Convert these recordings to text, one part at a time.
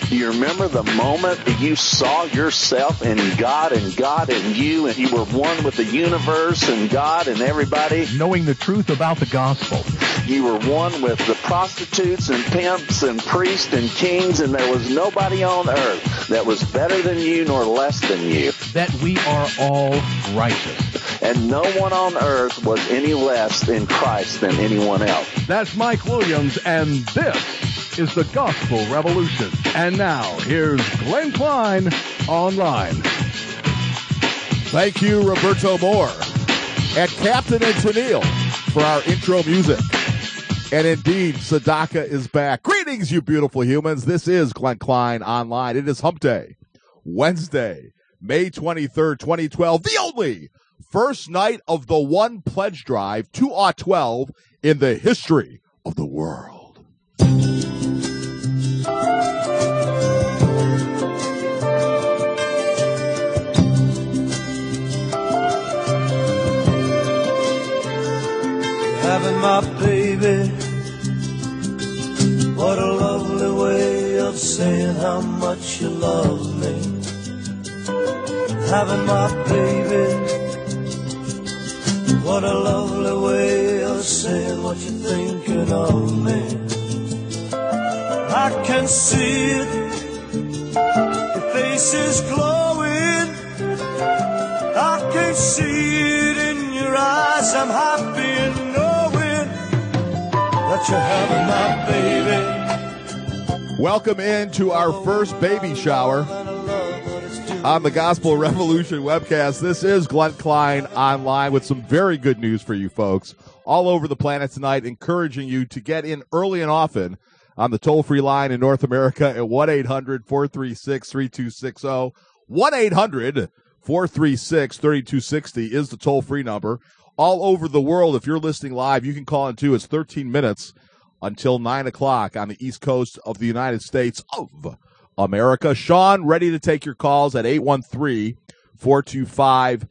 Do you remember the moment that you saw yourself in God and God in you, and you were one with the universe and God and everybody? Knowing the truth about the gospel. You were one with the prostitutes and pimps and priests and kings, and there was nobody on earth that was better than you nor less than you. That we are all righteous. And no one on earth was any less in Christ than anyone else. That's Mike Williams, and this is the Gospel Revolution. And now, here's Glenn Klein Online. Thank you, Roberto Moore and Captain and Tennille for our intro music. And indeed, Sadaka is back. Greetings, you beautiful humans. This is Glenn Klein Online. It is Hump Day, Wednesday, May 23rd, 2012, the only first night of the One Pledge Drive 2012 in the history of the world. Having my baby, what a lovely way of saying how much you love me. Having my baby, what a lovely way of saying what you're thinking of me. I can see it, your face is glowing. I can see it in your eyes, I'm happy in knowing that you're having my baby. Welcome into our first baby shower on the Gospel Revolution webcast. This is Glenn Klein Online with some very good news for you folks all over the planet tonight, encouraging you to get in early and often on the toll-free line in North America at 1-800-436-3260. 1-800-436-3260 is the toll-free number. All over the world, if you're listening live, you can call in too. It's 13 minutes until 9 o'clock on the East Coast of the United States of America. Sean, ready to take your calls at 813-425-5773,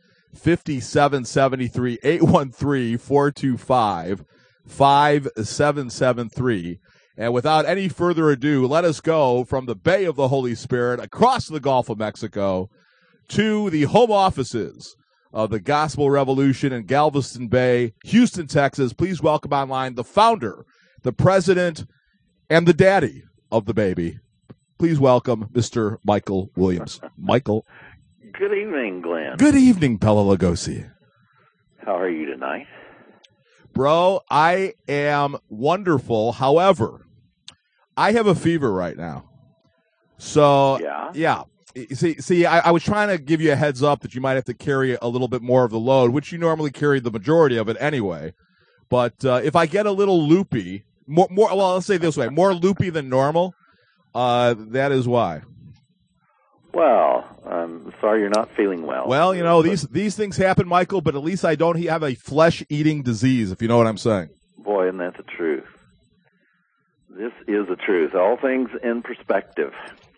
813-425-5773. And without any further ado, let us go from the Bay of the Holy Spirit across the Gulf of Mexico to the home offices of the Gospel Revolution in Galveston Bay, Houston, Texas. Please welcome online the founder, the president, and the daddy of the baby. Please welcome Mr. Michael Williams. Michael. Good evening, Glenn. Good evening, Bela Lugosi. How are you tonight? Bro, I am wonderful. However, I have a fever right now. So, yeah. See, I was trying to give you a heads up that you might have to carry a little bit more of the load, which you normally carry the majority of it anyway. But if I get a little loopy, well, let's say it this way, more loopy than normal, that is why. Well, I'm sorry you're not feeling well. Well, you know, these things happen, Michael, but at least I don't have a flesh-eating disease, if you know what I'm saying. Boy, isn't that the truth? This is the truth. All things in perspective.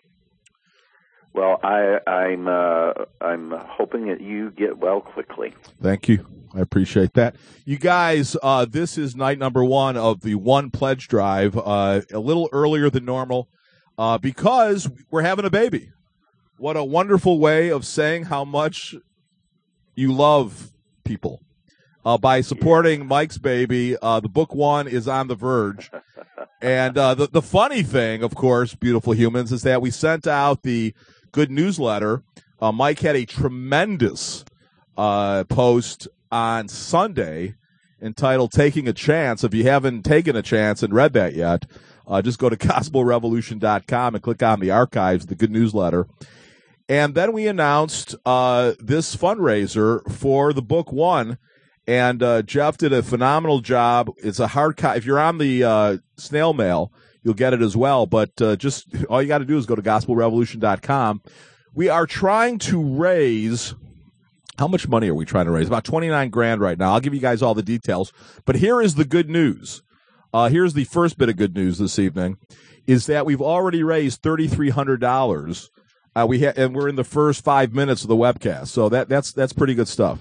Well, I'm hoping that you get well quickly. Thank you. I appreciate that. You guys, this is night number one of the One Pledge Drive, a little earlier than normal, because we're having a baby. What a wonderful way of saying how much you love people. By supporting Mike's baby, the book one is on the verge. And the funny thing, of course, beautiful humans, is that we sent out the good newsletter. Mike had a tremendous post on Sunday entitled Taking a Chance. If you haven't taken a chance and read that yet, just go to gospelrevolution.com and click on the archives, the good newsletter. And then we announced this fundraiser for the book one. And Jeff did a phenomenal job. It's a hard copy. If you're on the snail mail, you'll get it as well. But just all you got to do is go to gospelrevolution.com. We are trying to raise, how much money are we trying to raise? About $29,000 right now. I'll give you guys all the details. But here is the good news. Here's the first bit of good news this evening, is that we've already raised $3,300. And we're in the first 5 minutes of the webcast. So that's pretty good stuff.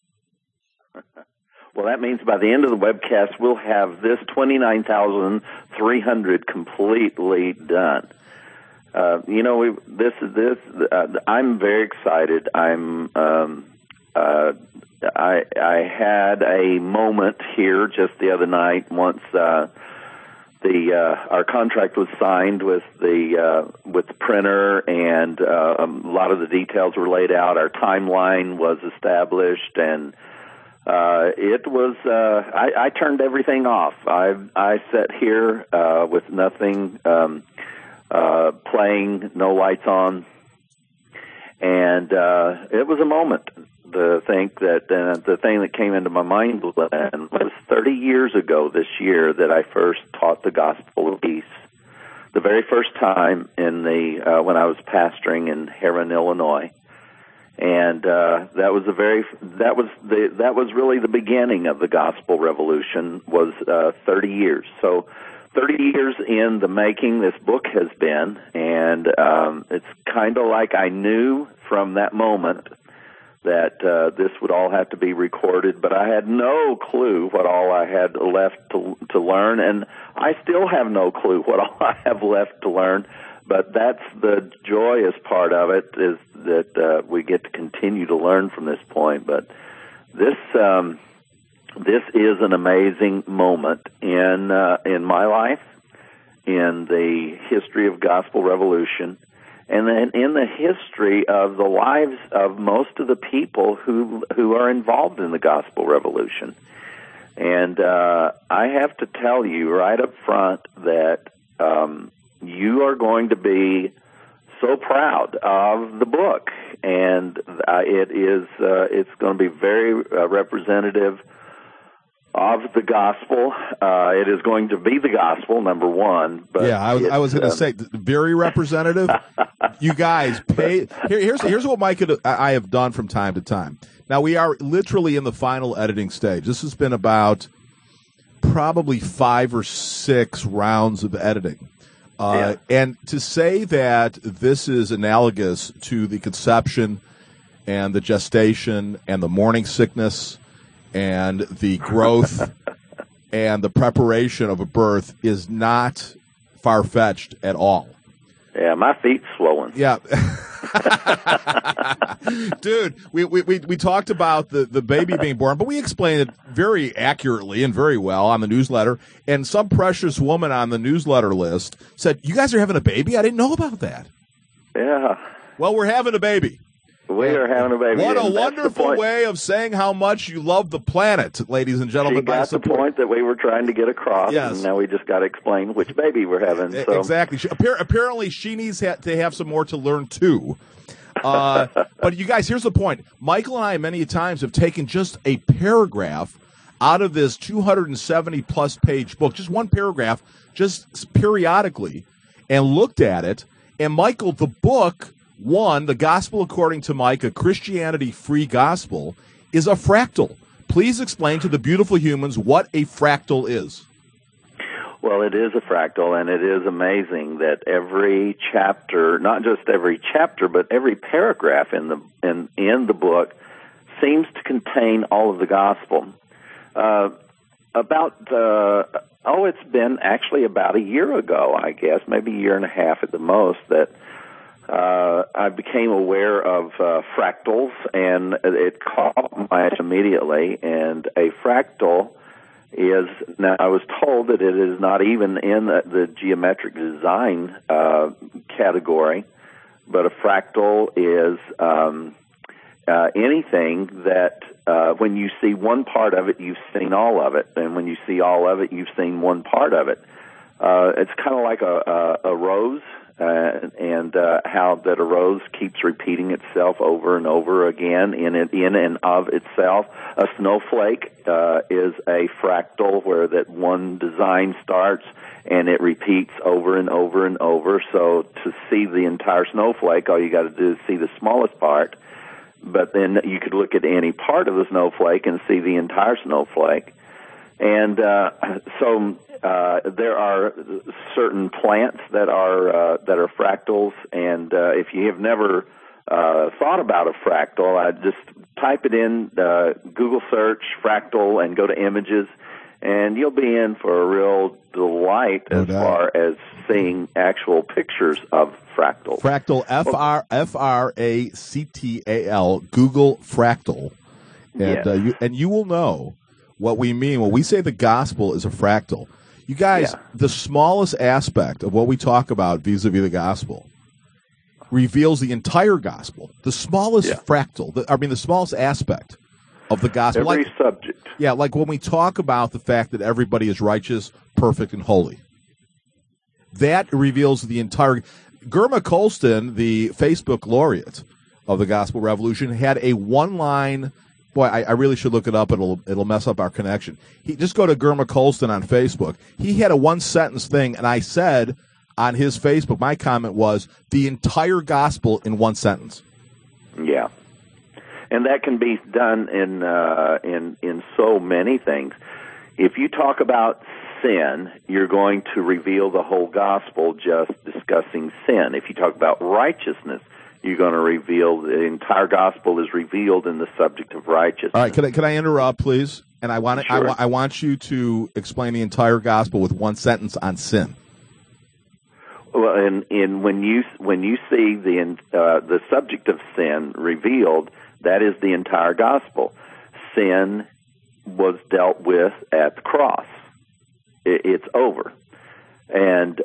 Well, that means by the end of the webcast, we'll have this $29,300 completely done. I'm very excited. I had a moment here just the other night once our contract was signed with the printer, and a lot of the details were laid out. Our timeline was established, and it was. I turned everything off. I sat here with nothing playing, no lights on, and it was a moment. The thing that came into my mind was 30 years ago this year that I first taught the gospel of peace. The very first time in when I was pastoring in Heron, Illinois, and that was really the beginning of the gospel revolution. Was 30 years. So 30 years in the making this book has been, and it's kind of like I knew from that moment that this would all have to be recorded, but I had no clue what all I had left to learn, and I still have no clue what all I have left to learn, but that's the joyous part of it, is that we get to continue to learn from this point. But this is an amazing moment in my life, in the history of gospel revolution, and then in the history of the lives of most of the people who are involved in the gospel revolution. And I have to tell you right up front that you are going to be so proud of the book, and it's going to be very representative of the gospel. It is going to be the gospel, number one. But yeah, I was going to say, very representative. You guys pay. Here's what Mike and I have done from time to time. Now, we are literally in the final editing stage. This has been about probably 5 or 6 rounds of editing. And to say that this is analogous to the conception and the gestation and the morning sickness and the growth and the preparation of a birth is not far-fetched at all. Yeah, my feet's swollen. Yeah. Dude, we talked about the baby being born, but we explained it very accurately and very well on the newsletter, and some precious woman on the newsletter list said, "You guys are having a baby? I didn't know about that." Yeah. Well, we're having a baby. We are having a baby. What a wonderful way of saying how much you love the planet, ladies and gentlemen. She got the point that we were trying to get across, yes. And now we just got to explain which baby we're having. So. Exactly. Apparently, she needs to have some more to learn, too. But you guys, here's the point. Michael and I many times have taken just a paragraph out of this 270-plus page book, just one paragraph, just periodically, and looked at it. And, Michael, the book... The Gospel According to Mike, a Christianity-free gospel, is a fractal. Please explain to the beautiful humans what a fractal is. Well, it is a fractal, and it is amazing that every chapter, not just every chapter, but every paragraph in the book seems to contain all of the gospel. It's been actually about a year ago, I guess, maybe a year and a half at the most, that I became aware of fractals, and it caught my eye immediately. And a fractal is, now I was told that it is not even in the geometric design category, but a fractal is anything that when you see one part of it, you've seen all of it, and when you see all of it, you've seen one part of it. It's kind of like a rose. And how that a rose keeps repeating itself over and over again in and of itself. A snowflake is a fractal where that one design starts and it repeats over and over and over. So to see the entire snowflake, all you got to do is see the smallest part. But then you could look at any part of the snowflake and see the entire snowflake. And there are certain plants that are fractals, and if you have never thought about a fractal, I just type it in, Google search fractal, and go to images, and you'll be in for a real delight as far as seeing actual pictures of fractals. Fractal, Fractal. Google fractal, and you will know what we mean when we say the gospel is a fractal. You guys, the smallest aspect of what we talk about vis-a-vis the gospel reveals the entire gospel. The smallest fractal, the smallest aspect of the gospel. Every subject. Yeah, like when we talk about the fact that everybody is righteous, perfect, and holy. That reveals the entire... Germa Colston, the Facebook laureate of the Gospel Revolution, had a one-line... Boy, I really should look it up. It'll mess up our connection. Just go to Germa Colston on Facebook. He had a one-sentence thing, and I said on his Facebook, my comment was, the entire gospel in one sentence. Yeah. And that can be done in so many things. If you talk about sin, you're going to reveal the whole gospel just discussing sin. If you talk about righteousness, you're going to reveal the entire gospel is revealed in the subject of righteousness. All right, can I interrupt, please? And I want Sure. I want you to explain the entire gospel with one sentence on sin. Well, when you see the subject of sin revealed, that is the entire gospel. Sin was dealt with at the cross. It's over. And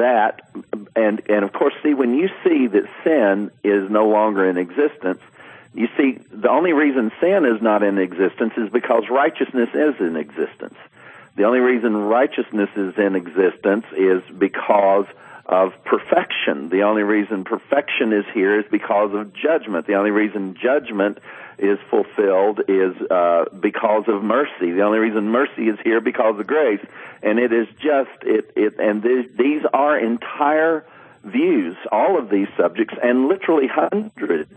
and of course, see, when you see that sin is no longer in existence, you see the only reason sin is not in existence is because righteousness is in existence. The only reason righteousness is in existence is because of perfection. The only reason perfection is here is because of judgment. The only reason judgment is fulfilled is because of mercy. The only reason mercy is here because of grace. And it is just and these are entire views. All of these subjects, and literally hundreds,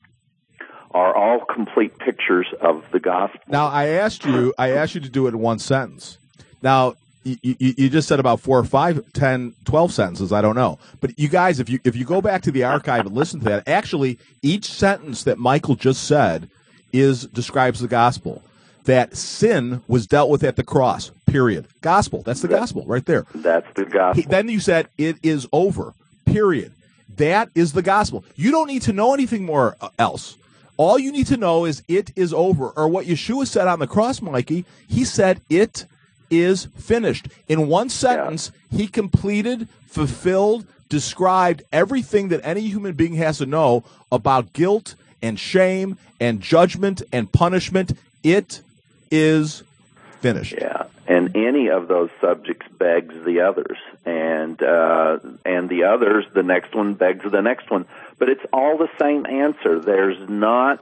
are all complete pictures of the gospel. Now, I asked you to do it in one sentence. Now, you just said about 4 or 5, 10, 12 sentences. I don't know. But you guys, if you go back to the archive and listen to that, actually, each sentence that Michael just said describes the gospel. That sin was dealt with at the cross, period. Gospel. That's the gospel right there. That's the gospel. Then you said, it is over, period. That is the gospel. You don't need to know anything more else. All you need to know is it is over. Or what Yeshua said on the cross, Mikey, he said it is finished. In one sentence, he completed, fulfilled, described everything that any human being has to know about guilt and shame and judgment and punishment. It is finished. Yeah, and any of those subjects begs the others, and the others, the next one begs the next one. But it's all the same answer. There's not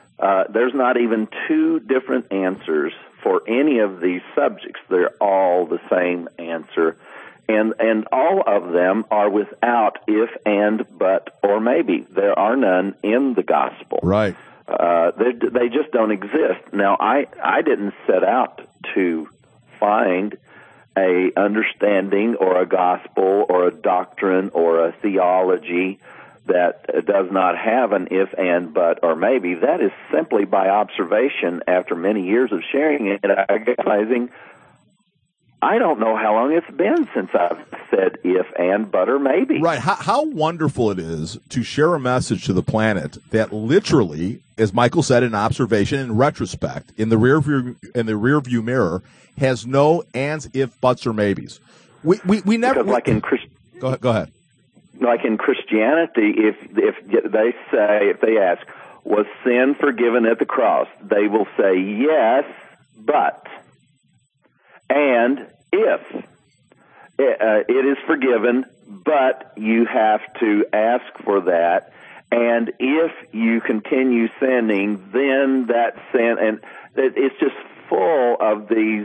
even two different answers for any of these subjects. They're all the same answer, and all of them are without if, and, but, or maybe. There are none in the gospel. Right. They just don't exist. Now, I didn't set out to find a understanding or a gospel or a doctrine or a theology that does not have an if, and, but, or maybe. That is simply by observation after many years of sharing it and realizing I don't know how long it's been since I've said if, and, but, or maybe. Right. How wonderful it is to share a message to the planet that literally, as Michael said, in observation, in retrospect, in the rear view mirror, has no ands, if, buts, or maybes. We never. Because Go ahead. Like in Christianity, if they ask, was sin forgiven at the cross? They will say yes, but, and if it is forgiven, but you have to ask for that, and if you continue sinning, then that sin, and it's just full of these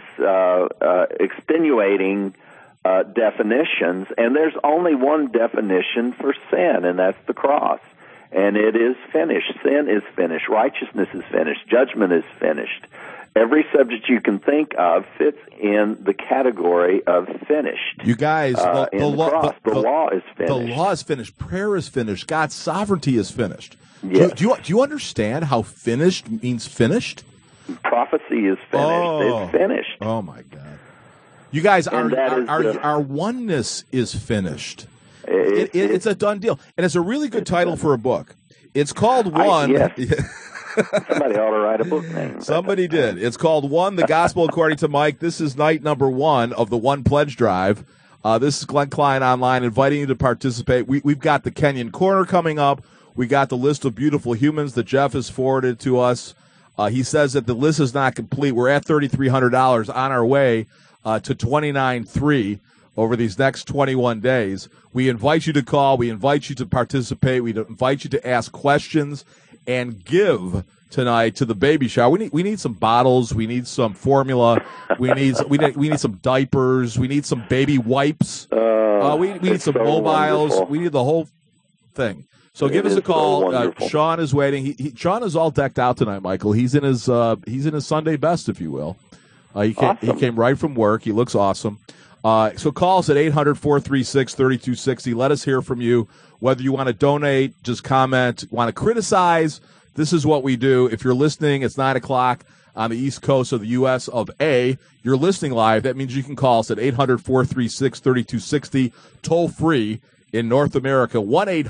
extenuating definitions, and there's only one definition for sin, and that's the cross. And it is finished. Sin is finished. Righteousness is finished. Judgment is finished. Every subject you can think of fits in the category of finished. You guys, the law is finished. The law is finished. Prayer is finished. God's sovereignty is finished. Yes. Do you understand how finished means finished? prophecy is finished. It's finished. Oh my God! You guys, And our oneness is finished. It's a done deal, and it's a really good title for a book. It's called One. Yes. Somebody ought to write a book name. Somebody did. It's called One, the Gospel According to Mike. This is night number 1 of the One Pledge Drive. This is Glenn Klein Online inviting you to participate. We've got the Kenyon Corner coming up. We got the list of beautiful humans that Jeff has forwarded to us. He says that the list is not complete. We're at $3,300 on our way to $29,300 over these next 21 days. We invite you to call. We invite you to participate. We invite you to ask questions and give tonight to the baby shower. We need some bottles. We need some formula. We need some diapers. We need some baby wipes. We need some mobiles. Wonderful. We need the whole thing. So give us a call. Sean is waiting. Sean is all decked out tonight, Michael. He's in his Sunday best, if you will. He came right from work. He looks awesome. So call us at 800-436-3260. Let us hear from you. Whether you want to donate, just comment, want to criticize, this is what we do. If you're listening, it's 9 o'clock on the East Coast of the U.S. of A. You're listening live. That means you can call us at 800-436-3260, toll free in North America,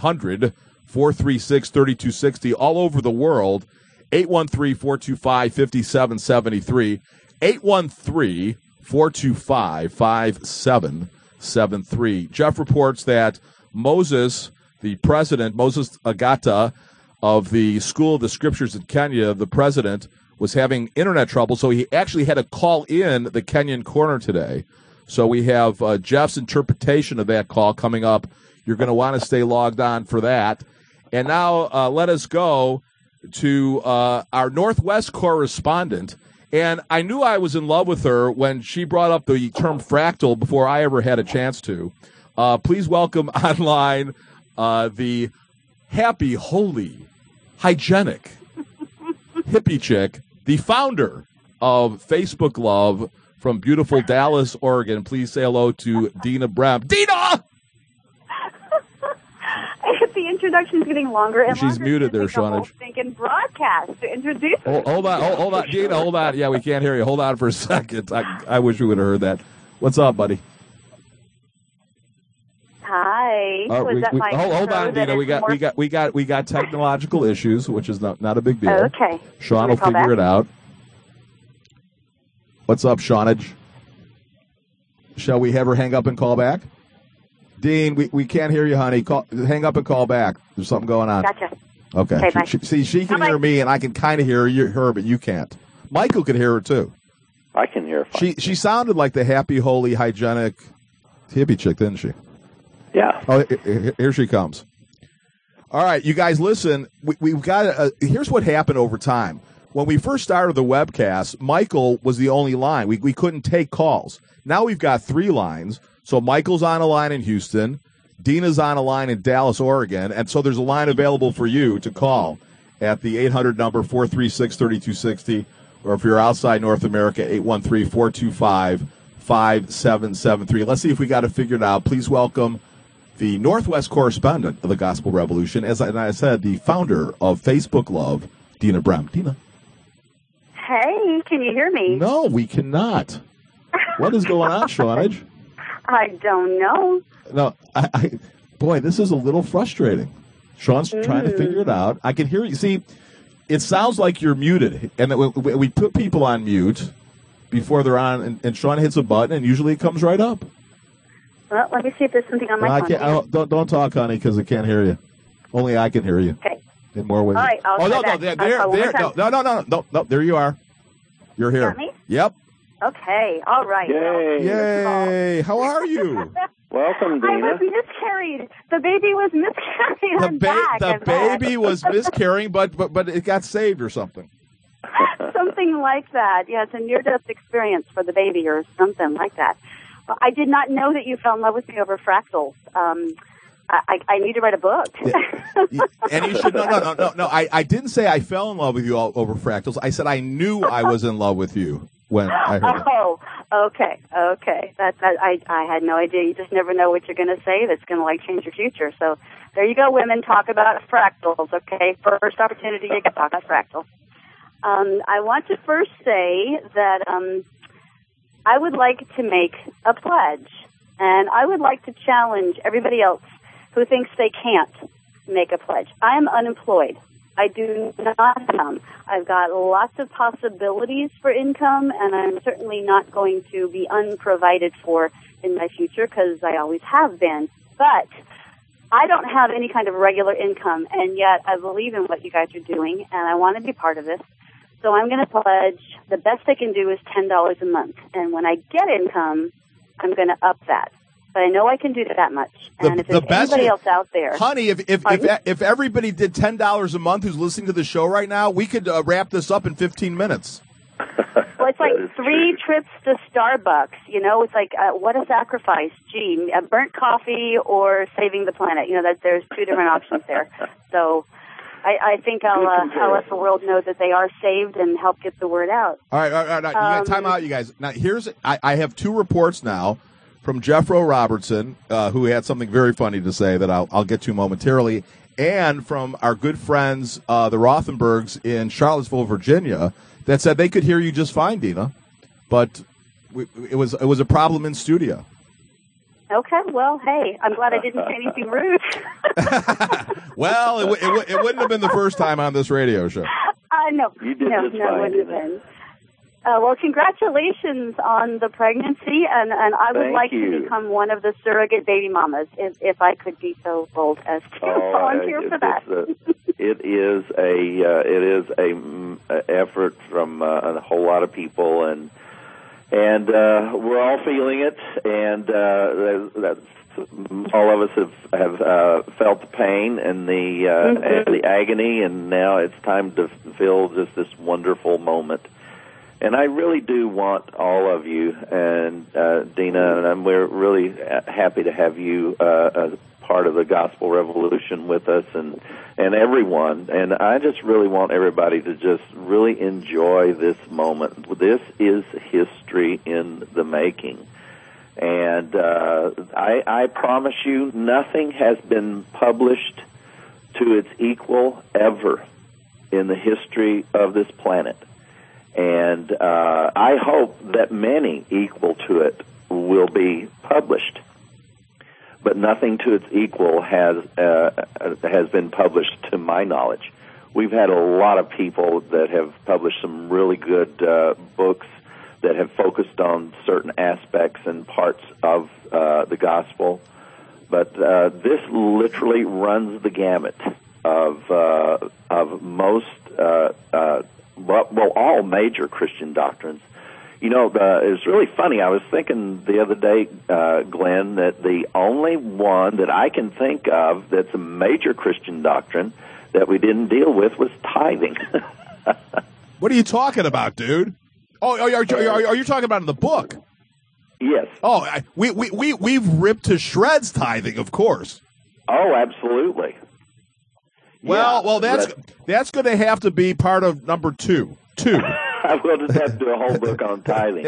1-800-436-3260, all over the world, 813-425-5773, 813-425-5773. Jeff reports that Moses Agata of the School of the Scriptures in Kenya, the president, was having internet trouble, so he actually had to call in the Kenyon Corner today. So we have Jeff's interpretation of that call coming up. You're going to want to stay logged on for that. And now let us go to our Northwest correspondent. And I knew I was in love with her when she brought up the term fractal before I ever had a chance to. Please welcome online the happy, holy, hygienic, hippie chick, the founder of Facebook Love from beautiful Dallas, Oregon. Please say hello to Dina Brem. Dina! The introduction's getting longer and longer. She's muted there, Shawnage. Thinking broadcast to introduce. Hold on, Dina, hold on. Yeah, we can't hear you. Hold on for a second. I wish we would have heard that. What's up, buddy? Hi. Hold on, Dina. We got technological issues, which is not a big deal. Oh, okay. Sean will figure it out. What's up, Shawnage? Shall we have her hang up and call back? Dean, we can't hear you, honey. Hang up and call back. There's something going on. Gotcha. Okay. Bye. She can hear me, and I can kind of hear her, but you can't. Michael can hear her, too. I can hear her fine. She sounded like the happy, holy, hygienic hippie chick, didn't she? Yeah. Oh, here she comes. All right, you guys, listen. We've got. Here's what happened over time. When we first started the webcast, Michael was the only line. We couldn't take calls. Now we've got 3 lines. So Michael's on a line in Houston, Dina's on a line in Dallas, Oregon, and so there's a line available for you to call at the 800 number 436-3260, or if you're outside North America, 813-425-5773. Let's see if we got it figured out. Please welcome the Northwest correspondent of the Gospel Revolution, as I said, the founder of Facebook Love, Dina Brem. Dina. Hey, can you hear me? No, we cannot. What is going on, Shawnage? I don't know. No, boy, this is a little frustrating. Sean's trying to figure it out. I can hear you. See, it sounds like you're muted, and that we put people on mute before they're on, and Sean hits a button, and usually it comes right up. Well, let me see if there's something on my phone. Don't talk, honey, because I can't hear you. Only I can hear you. Okay. In more ways. All right, I'll no, there you are. You're here. Got me? Yep. Okay, all right. Yay! How are you? Welcome, Dina. I was miscarried. The baby was miscarried. The baby was miscarrying, but it got saved or something. Something like that. Yeah, it's a near-death experience for the baby or something like that. I did not know that you fell in love with me over fractals. I need to write a book. And you should no. I didn't say I fell in love with you all over fractals. I said I knew I was in love with you when I heard it. Oh, okay. I had no idea. You just never know what you're going to say that's going to change your future. So there you go, women. Talk about fractals. Okay, first opportunity you can talk about fractals. I want to first say that I would like to make a pledge, and I would like to challenge everybody else who thinks they can't make a pledge. I am unemployed. I do not have income. I've got lots of possibilities for income, and I'm certainly not going to be unprovided for in my future because I always have been. But I don't have any kind of regular income, and yet I believe in what you guys are doing, and I want to be part of this. So I'm going to pledge the best I can do is $10 a month. And when I get income, I'm going to up that. But I know I can do that much. And if there's anybody else out there. Honey, if everybody did $10 a month who's listening to the show right now, we could wrap this up in 15 minutes. Well, it's like 3 trips to Starbucks. You know, it's like, what a sacrifice. Gee, burnt coffee or saving the planet. You know, that there's 2 different options there. So I think I'll let the world know that they are saved and help get the word out. All right. You got time out, you guys. Now, I have 2 reports now from Jeffro Robertson, who had something very funny to say that I'll get to momentarily, and from our good friends, the Rothenbergs in Charlottesville, Virginia, that said they could hear you just fine, Dina, but it was a problem in studio. Okay, well, hey, I'm glad I didn't say anything rude. Well, it wouldn't have been the first time on this radio show. No, it wouldn't have been. Well, congratulations on the pregnancy, and I would like to become one of the surrogate baby mamas if I could be so bold as to volunteer for that. It is a effort from a whole lot of people, and we're all feeling it, and all of us have felt the pain and the agony, and now it's time to feel just this wonderful moment. And I really do want all of you, and Dina, and we're really happy to have you as part of the Gospel Revolution with us, and everyone. And I just really want everybody to just really enjoy this moment. This is history in the making. And I promise you, nothing has been published to its equal ever in the history of this planet. And I hope that many equal to it will be published. But nothing to its equal has been published to my knowledge. We've had a lot of people that have published some really good books that have focused on certain aspects and parts of the gospel. But this literally runs the gamut of most all major Christian doctrines. You know, it's really funny. I was thinking the other day, Glenn, that the only one that I can think of that's a major Christian doctrine that we didn't deal with was tithing. What are you talking about, dude? Oh, are you talking about in the book? Yes. Oh, we've ripped to shreds tithing, of course. Oh, absolutely. Well, that's going to have to be part of number 2. I will just have to do a whole book on tithing.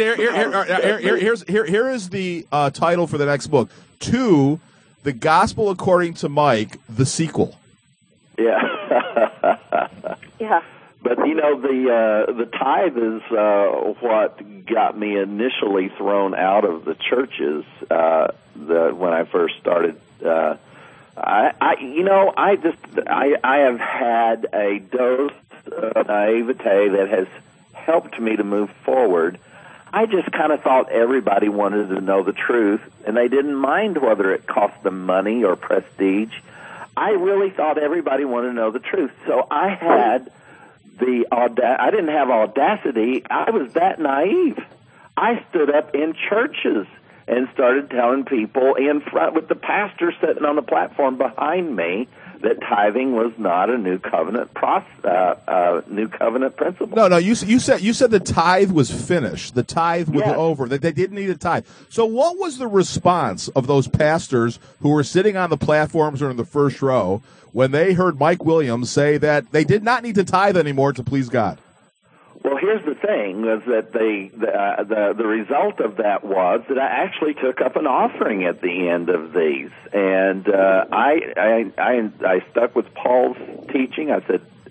Here is the title for the next book: 2, The Gospel According to Mike, the sequel. Yeah. Yeah. But you know, the tithe is what got me initially thrown out of the churches when I first started. I have had a dose of naivete that has helped me to move forward. I just kind of thought everybody wanted to know the truth, and they didn't mind whether it cost them money or prestige. I really thought everybody wanted to know the truth. So I had I didn't have audacity. I was that naive. I stood up in churches and started telling people in front with the pastor sitting on the platform behind me that tithing was not a new covenant principle. No. You said the tithe was finished. The tithe was over. That they didn't need a tithe. So what was the response of those pastors who were sitting on the platforms or in the first row when they heard Mike Williams say that they did not need to tithe anymore to please God? Well, here's the thing: was that the result of that was that I actually took up an offering at the end of these, and I stuck with Paul's teaching. I said,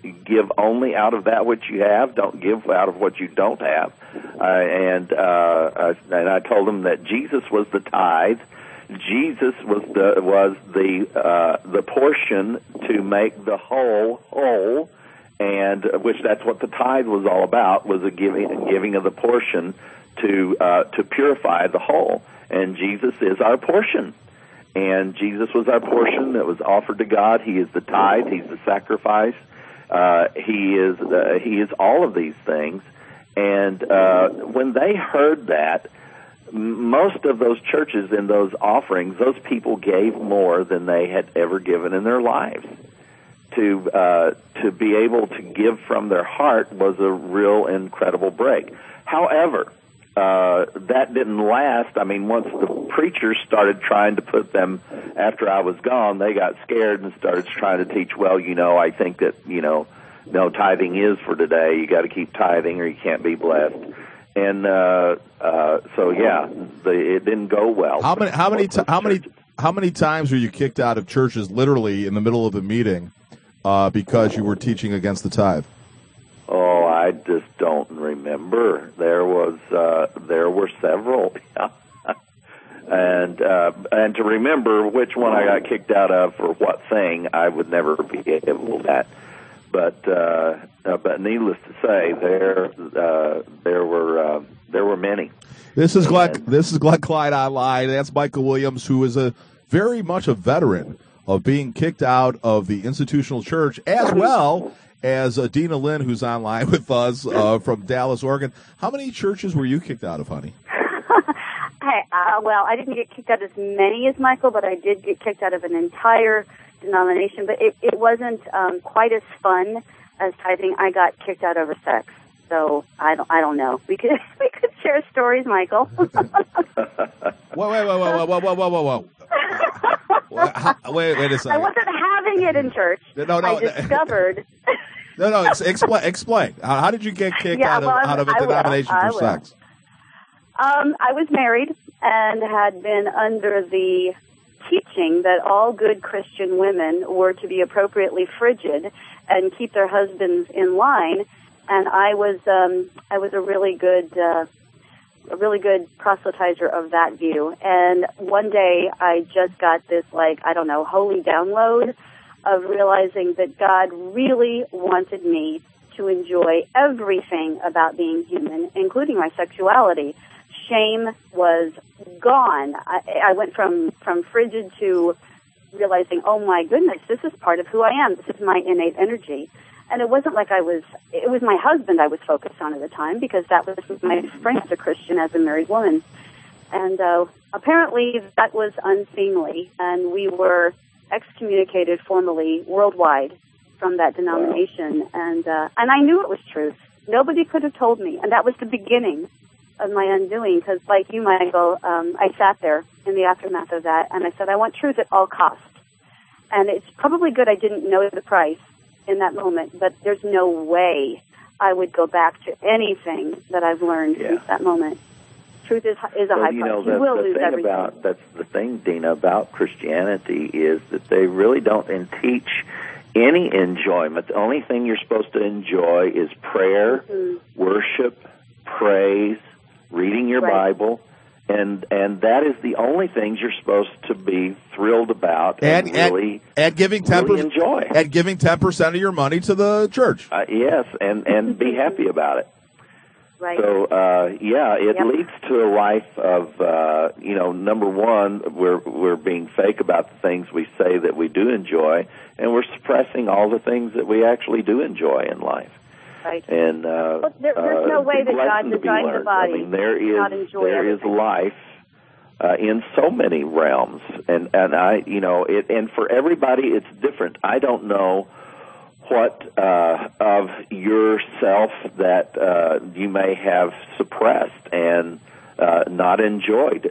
give only out of that which you have. Don't give out of what you don't have. And I told them that Jesus was the tithe. Jesus was the portion to make the whole, and which that's what the tithe was all about, was a giving of the portion to purify the whole. And Jesus is our portion. And Jesus was our portion that was offered to God. He is the tithe. He's the sacrifice. He is all of these things. And when they heard that, most of those churches in those offerings, those people gave more than they had ever given in their lives. To be able to give from their heart was a real incredible break. However, that didn't last. I mean, once the preachers started trying to put them, after I was gone, they got scared and started trying to teach, well, I think that, no, tithing is for today. You got to keep tithing or you can't be blessed. And it didn't go well. How many times were you kicked out of churches literally in the middle of a meeting because you were teaching against the tithe? Oh, I just don't remember. There were several, and to remember which one I got kicked out of for what thing, I would never be able to do that. But needless to say, there were many. This is Glenn Klein Online. That's Michael Williams, who is very much a veteran of being kicked out of the institutional church, as well as Dina Lynn, who's online with us from Dallas, Oregon. How many churches were you kicked out of, honey? Well, I didn't get kicked out as many as Michael, but I did get kicked out of an entire denomination. But it wasn't quite as fun as tithing. I got kicked out over sex. So I don't know. We could share stories, Michael. Whoa. Wait a second. I wasn't having it in church. No. I discovered. No. Explain. How did you get kicked out of a denomination for sex? I was married and had been under the teaching that all good Christian women were to be appropriately frigid and keep their husbands in line. And I was a really good proselytizer of that view. And one day I just got this, holy download of realizing that God really wanted me to enjoy everything about being human, including my sexuality. Shame was gone. I went from frigid to realizing, oh my goodness, this is part of who I am. This is my innate energy. And it wasn't like it was my husband I was focused on at the time, because that was my friend as a Christian, as a married woman. And apparently that was unseemly, and we were excommunicated formally worldwide from that denomination. And I knew it was truth. Nobody could have told me. And that was the beginning of my undoing, because like you, Michael, I sat there in the aftermath of that, and I said, I want truth at all costs. And it's probably good I didn't know the price in that moment, but there's no way I would go back to anything that I've learned since that moment. Truth is a high price. You will lose everything. That's the thing, Dina, about Christianity, is that they really don't teach any enjoyment. The only thing you're supposed to enjoy is prayer, worship, praise, reading your Bible, and that is the only things you're supposed to be thrilled about and giving 10% really enjoy. And giving 10% of your money to the church. Yes, and be happy about it. Right. So it leads to a life of number one, we're being fake about the things we say that we do enjoy, and we're suppressing all the things that we actually do enjoy in life. Right. And there's no way that God designed the body. I mean, there is life in so many realms, and for everybody it's different. I don't know what of yourself that you may have suppressed and not enjoyed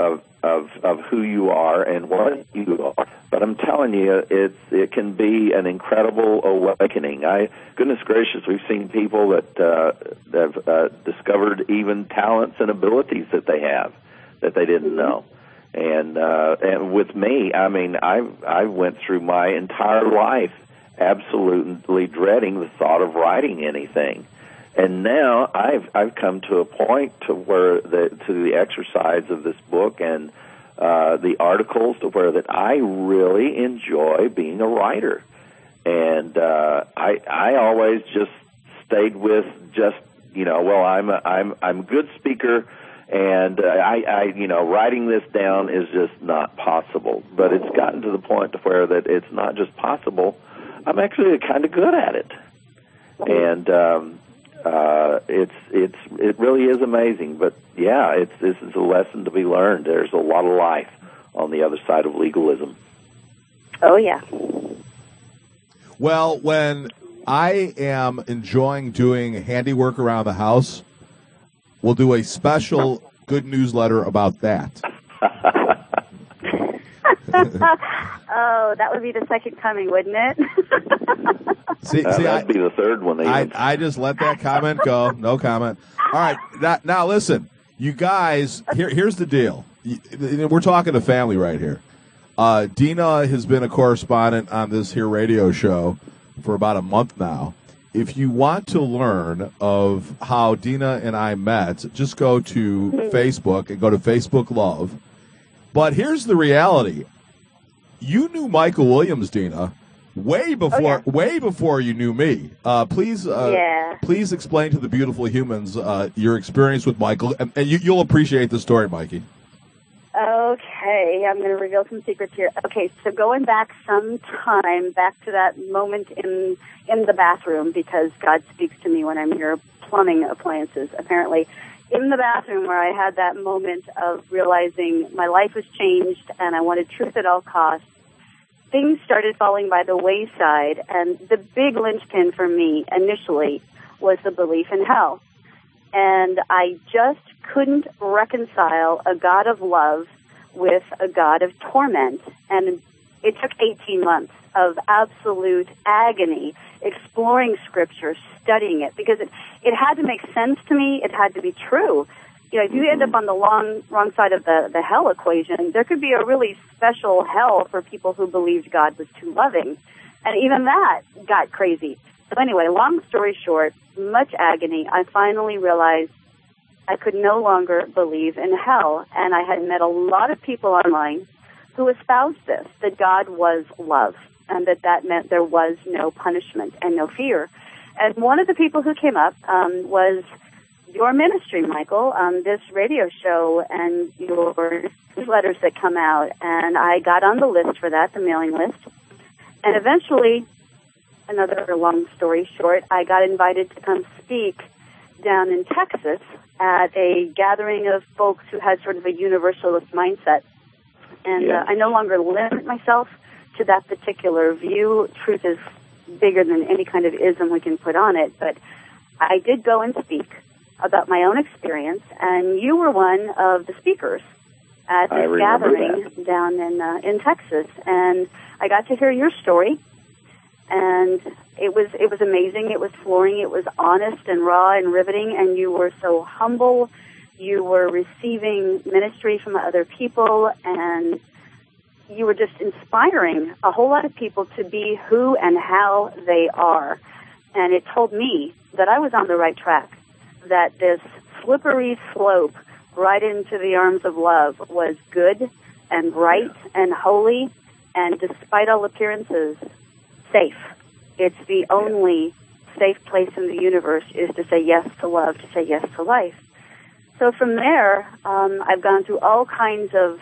of who you are and what you are. But I'm telling you, it can be an incredible awakening. Goodness gracious, we've seen people that have discovered even talents and abilities that they have that they didn't know. And with me, I mean, I went through my entire life absolutely dreading the thought of writing anything. And now I've come to a point to where the exercise of this book and the articles to where that I really enjoy being a writer. And I always just stayed with just, well, I'm a good speaker, and I writing this down is just not possible. But it's gotten to the point to where that it's not just possible, I'm actually kind of good at it. And it really is amazing. But yeah, this is a lesson to be learned. There's a lot of life on the other side of legalism. Oh yeah. Well, when I am enjoying doing handiwork around the house, we'll do a special good newsletter about that. Oh, that would be the second coming, wouldn't it? That'd be the third one. I just let that comment go. No comment. All right. Now listen, you guys, here's the deal. We're talking to family right here. Dina has been a correspondent on this here radio show for about a month now. If you want to learn of how Dina and I met, just go to Facebook and go to Facebook Love. But here's the reality. You knew Michael Williams, Dina, way before you knew me. Please explain to the beautiful humans your experience with Michael, and you'll appreciate the story, Mikey. Okay, I'm going to reveal some secrets here. Okay, so going back some time, back to that moment in the bathroom, because God speaks to me when I'm near plumbing appliances, apparently. In the bathroom where I had that moment of realizing my life was changed and I wanted truth at all costs, things started falling by the wayside, and the big linchpin for me initially was the belief in hell. And I just couldn't reconcile a God of love with a God of torment. And it took 18 months of absolute agony, exploring Scripture, studying it, because it had to make sense to me. It had to be true. If you end up on the wrong side of the hell equation, there could be a really special hell for people who believed God was too loving. And even that got crazy. So anyway, long story short, much agony, I finally realized I could no longer believe in hell. And I had met a lot of people online who espoused this, that God was love, and that meant there was no punishment and no fear. And one of the people who came up was your ministry, Michael, this radio show and your newsletters that come out. And I got on the list for that, the mailing list. And eventually, another long story short, I got invited to come speak down in Texas at a gathering of folks who had sort of a universalist mindset. And I no longer limit myself to that particular view. Truth is bigger than any kind of ism we can put on it. But I did go and speak about my own experience, and you were one of the speakers at this gathering down in Texas. And I got to hear your story, and it was amazing. It was flooring. It was honest and raw and riveting, and you were so humble. You were receiving ministry from other people, and you were just inspiring a whole lot of people to be who and how they are. And it told me that I was on the right track, that this slippery slope right into the arms of love was good and right and holy, and despite all appearances, safe. It's the only safe place in the universe is to say yes to love, to say yes to life. So from there, I've gone through all kinds of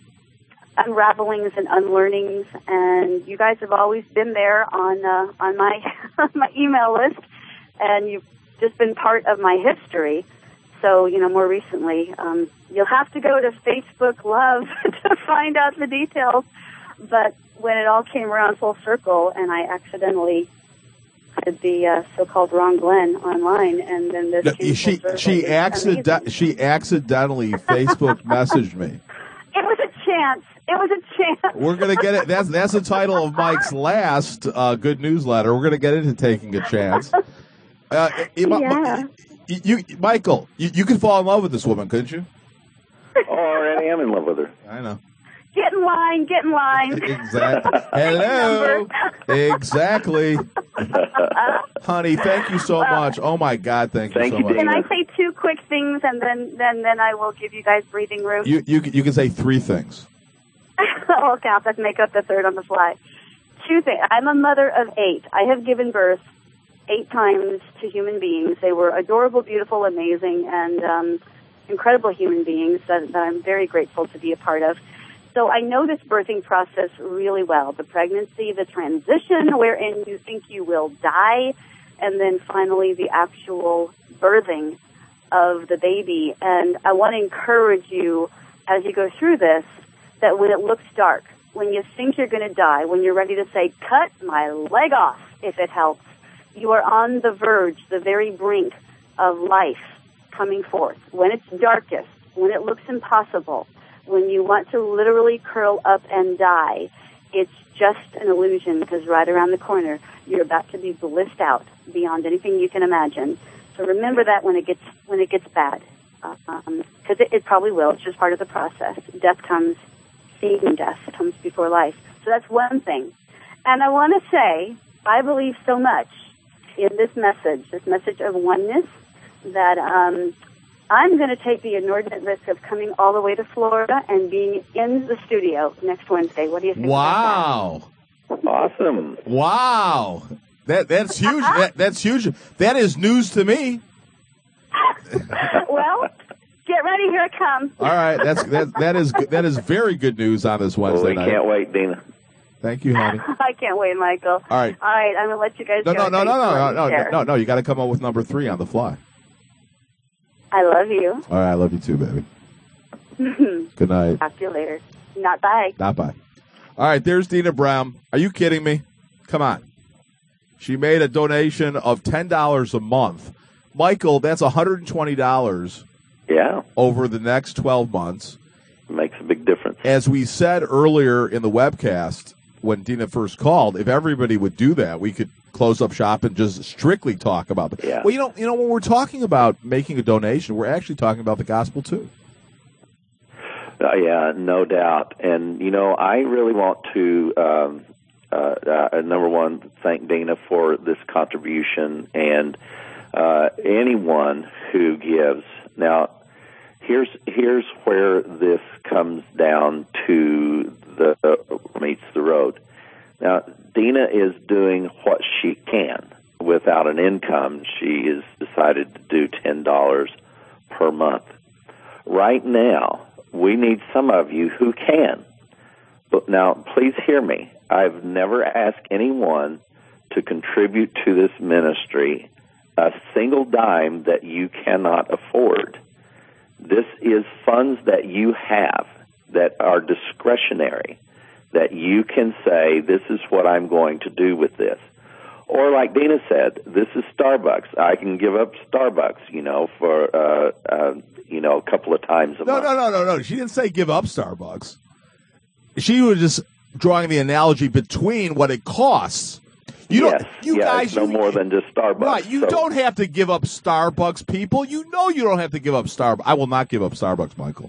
unravelings and unlearnings, and you guys have always been there on my my email list, and you've just been part of my history. So, more recently, you'll have to go to Facebook Love to find out the details. But when it all came around full circle, and I accidentally had the so-called wrong Glenn online, and then this she accidentally Facebook messaged me. It was a chance. We're gonna get it. That's the title of Mike's last good newsletter. We're gonna get into taking a chance. Michael, you could fall in love with this woman, couldn't you? Oh, I already am in love with her. I know. Get in line, get in line. Exactly. Hello. Exactly. Honey, thank you so much. Oh my God, thank you so much. Can I say two quick things, and then I will give you guys breathing room? You can say three things. Okay, I'll have to make up the third on the fly. Two things. I'm a mother of 8. I have given birth 8 times to human beings. They were adorable, beautiful, amazing, and incredible human beings that I'm very grateful to be a part of. So I know this birthing process really well. The pregnancy, the transition wherein you think you will die, and then finally the actual birthing of the baby. And I want to encourage you as you go through this that when it looks dark, when you think you're going to die, when you're ready to say, cut my leg off, if it helps, you are on the verge, the very brink of life coming forth. When it's darkest, when it looks impossible, when you want to literally curl up and die, it's just an illusion, because right around the corner, you're about to be blissed out beyond anything you can imagine. So remember that when it gets bad, because it probably will. It's just part of the process. Death comes. Seeing death comes before life. So that's one thing. And I want to say, I believe so much in this message of oneness, that I'm going to take the inordinate risk of coming all the way to Florida and being in the studio next Wednesday. What do you think? Wow. Awesome. Wow. That's huge. That's huge. That is news to me. Well, get ready, here it comes. All right, that is very good news on this Wednesday night. We can't wait, Dina. Thank you, honey. I can't wait, Michael. All right, I'm gonna let you guys go. No. You got to come up with number 3 on the fly. I love you. All right, I love you too, baby. Good night. Talk to you later. Not bye. Not bye. All right, there's Dina Brown. Are you kidding me? Come on. She made a donation of $10 a month. Michael, that's $120. Yeah. Over the next 12 months. Makes a big difference. As we said earlier in the webcast, when Dina first called, if everybody would do that, we could close up shop and just strictly talk about it. Yeah. Well, you know, when we're talking about making a donation, we're actually talking about the gospel too. Yeah, no doubt. And, you know, I really want to, number one, thank Dina for this contribution, and anyone who gives. Now, here's where this comes down to meets the road. Now, Dina is doing what she can without an income. She has decided to do $10 per month. Right now, we need some of you who can. But now, please hear me. I've never asked anyone to contribute to this ministry a single dime that you cannot afford. This is funds that you have that are discretionary, that you can say, this is what I'm going to do with this. Or like Dina said, this is Starbucks. I can give up Starbucks, for, a couple of times a month. No. She didn't say give up Starbucks. She was just drawing the analogy between what it costs. It's no more than just Starbucks. Right, you don't have to give up Starbucks, people. You know you don't have to give up Starbucks. I will not give up Starbucks, Michael.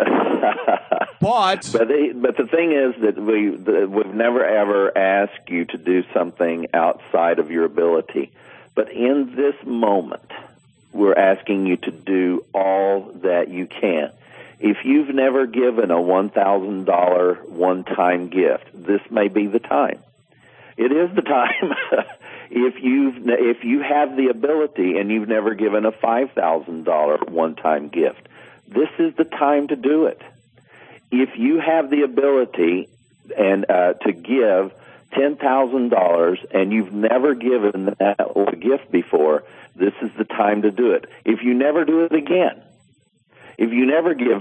But the thing is that we've never ever asked you to do something outside of your ability. But in this moment, we're asking you to do all that you can. If you've never given a $1,000 one-time gift, this may be the time. It is the time. If you have the ability and you've never given a $5,000 one-time gift, this is the time to do it. If you have the ability and to give $10,000 and you've never given that gift before, this is the time to do it. If you never do it again, if you never give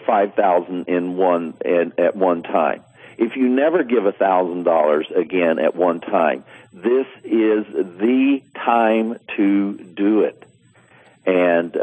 $5,000 at one time, if you never give $1,000 again at one time, this is the time to do it. And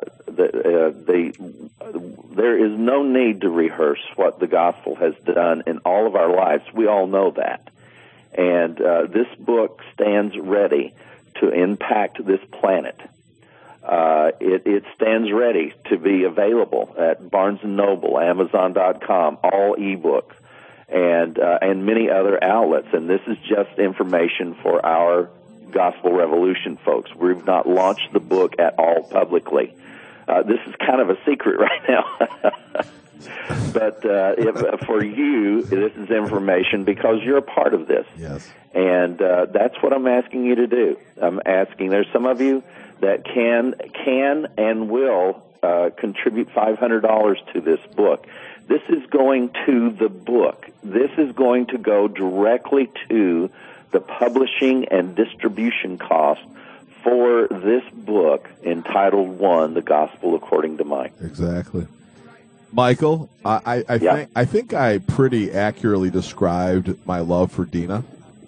there is no need to rehearse what the gospel has done in all of our lives. We all know that. And this book stands ready to impact this planet. It stands ready to be available at Barnes & Noble, Amazon.com, all ebooks. and many other outlets. And this is just information for our Gospel Revolution folks. We've not launched the book at all publicly. This is kind of a secret right now. But for you, this is information because you're a part of this. Yes. And that's what I'm asking you to do. I'm asking, there's some of you that can and will contribute $500 to this book. This is going to the book. This is going to go directly to the publishing and distribution cost for this book entitled One, The Gospel According to Mike. Exactly. Michael, I think I pretty accurately described my love for Dina.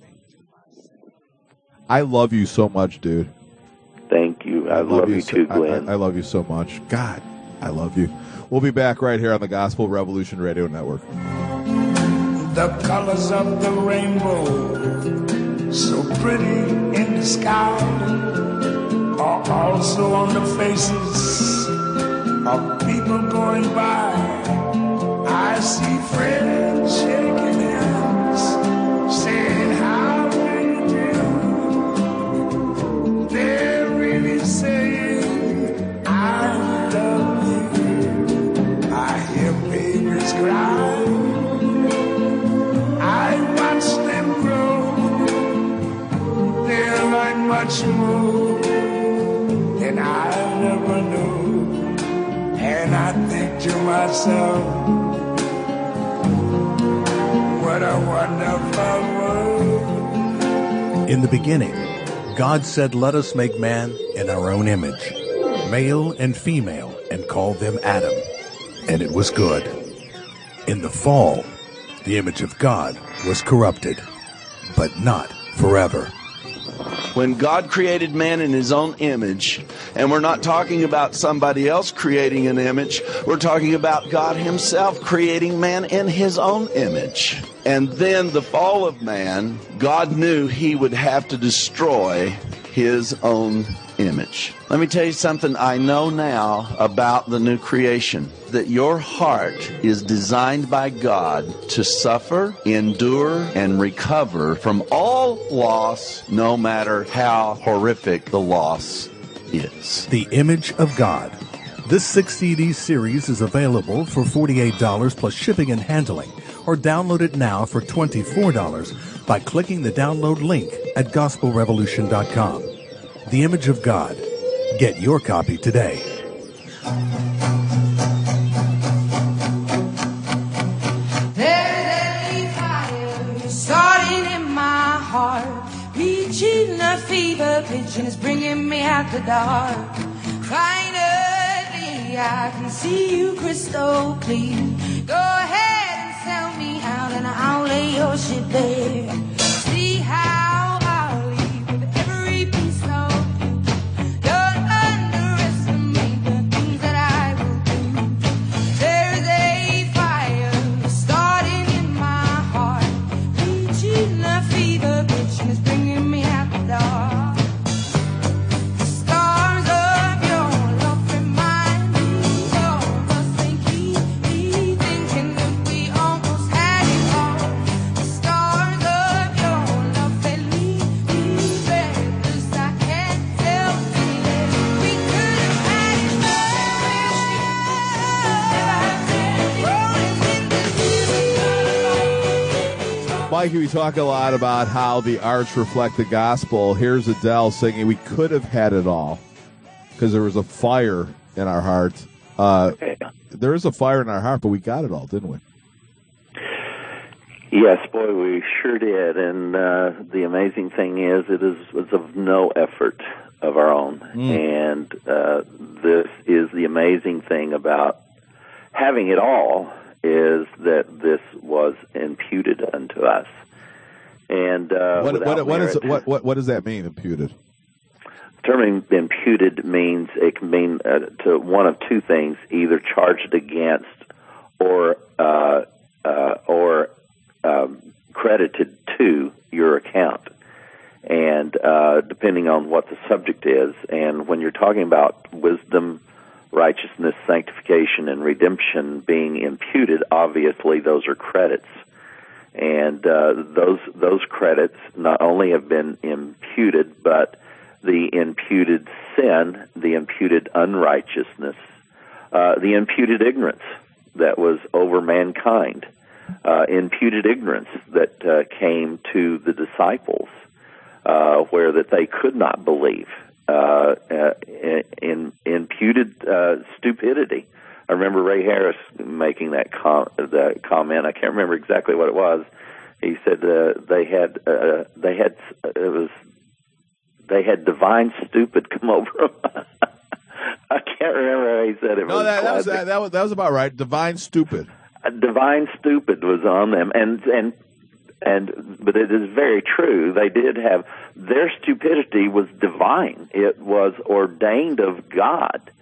I love you so much, dude. Thank you. I love you too, Glenn. I love you so much. God, I love you. We'll be back right here on the Gospel Revolution Radio Network. The colors of the rainbow, so pretty in the sky, are also on the faces of people going by. I see friends shaking hands, saying, how do you do? They're really saying, I love you. I hear babies cry. I watch them grow. They learn much more than I never knew. And I think to myself, what a wonderful world. In the beginning, God said, let us make man in our own image, male and female, and call them Adam. And it was good. In the fall, the image of God was corrupted, but not forever. When God created man in his own image, and we're not talking about somebody else creating an image, we're talking about God himself creating man in his own image. And then the fall of man, God knew he would have to destroy his own image. Let me tell you something I know now about the new creation, that your heart is designed by God to suffer, endure, and recover from all loss, no matter how horrific the loss is. The Image of God. This 6-CD series is available for $48 plus shipping and handling, or download it now for $24 by clicking the download link at gospelrevolution.com. The Image of God. Get your copy today. There's a fire starting in my heart, reaching a fever pitch and it's bringing me out the dark. Finally, I can see you crystal clear. Go ahead and sell me out and I'll lay your shit bare. See how I'll leave with every piece of you. Don't underestimate the things that I will do. There's a fire starting in my heart, reaching a fever pitch and it's bringing me out the dark. The stars of your love remind me of us and keep me thinking that we almost had it all. The stars of your love, they leave me breathless. I can't help feeling we could have had it all. Mikey, we talk a lot about how the arts reflect the gospel. Here's Adele singing, we could have had it all because there was a fire in our heart. There is a fire in our heart, but we got it all, didn't we? Yes, boy, we sure did. And the amazing thing is, it was of no effort of our own. And this is the amazing thing about having it all, is that this was imputed unto us. And what does that mean, imputed? The term imputed means, it can mean to one of two things: either charged against or credited to your account, and depending on what the subject is. And when you're talking about wisdom, righteousness, sanctification, and redemption being imputed, obviously those are credits. And those credits not only have been imputed, but the imputed sin, the imputed unrighteousness, the imputed ignorance that was over mankind, imputed ignorance that came to the disciples, where that they could not believe, imputed stupidity. I remember Ray Harris making that comment. I can't remember exactly what it was. He said they had divine stupid come over them. I can't remember how he said it. No, that was about right. Divine stupid. Divine stupid was on them, but it is very true. They did have their stupidity was divine. It was ordained of God.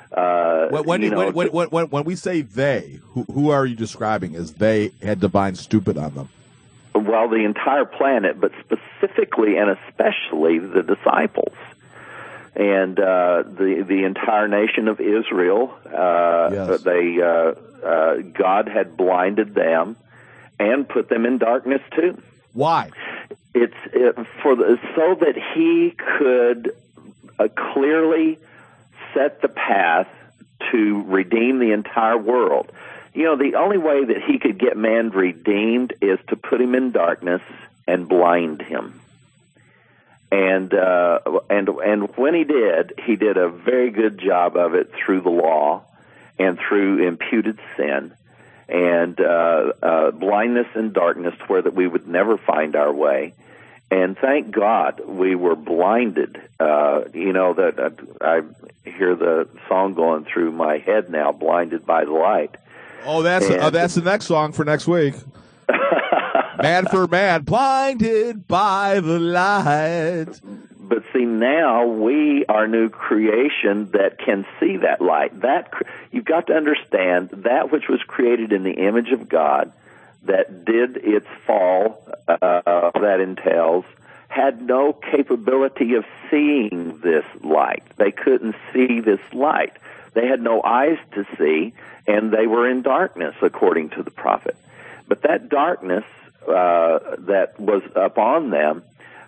When we say they, who are you describing as they had divine stupid on them? Well, the entire planet, but specifically and especially the disciples. And the entire nation of Israel, Yes. God had blinded them and put them in darkness too. Why? So that He could clearly set the path to redeem the entire world. You know, the only way that He could get man redeemed is to put him in darkness and blind him. And when He did a very good job of it through the law and through imputed sin and blindness and darkness where that we would never find our way. And thank God we were blinded. That I hear the song going through my head now, "Blinded by the Light." Oh, that's the next song for next week. Man for man, blinded by the light. But see, now we are new creation that can see that light. You've got to understand that which was created in the image of God, that did its fall, that entails, had no capability of seeing this light. They couldn't see this light. They had no eyes to see, and they were in darkness, according to the prophet. But that darkness that was upon them,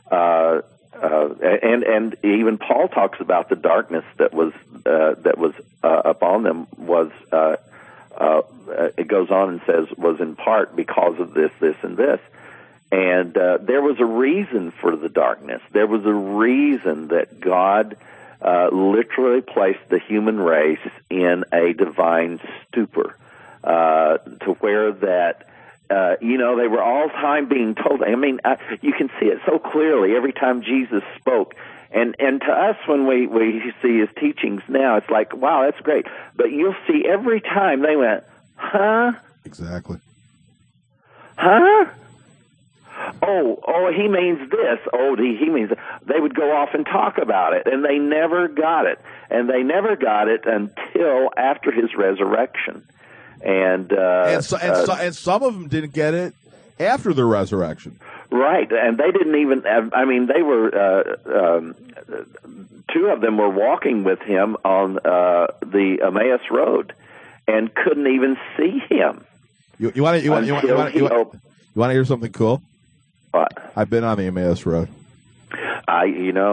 and even Paul talks about the darkness that was upon them was. It goes on and says was in part because of this, and this. And there was a reason for the darkness. There was a reason that God literally placed the human race in a divine stupor, to where that, they were all time being told. I mean, you can see it so clearly every time Jesus spoke. And to us, when we see His teachings now, it's like, wow, that's great. But you'll see every time they went, huh? Exactly. Huh? Oh, He means this. Oh, He means that. They would go off and talk about it, and they never got it. And they never got it until after His resurrection. And some of them didn't get it after the resurrection. Right, and they didn't even. They were. Two of them were walking with Him on the Emmaus Road, and couldn't even see Him. You want to hear something cool? What? I've been on the Emmaus Road. I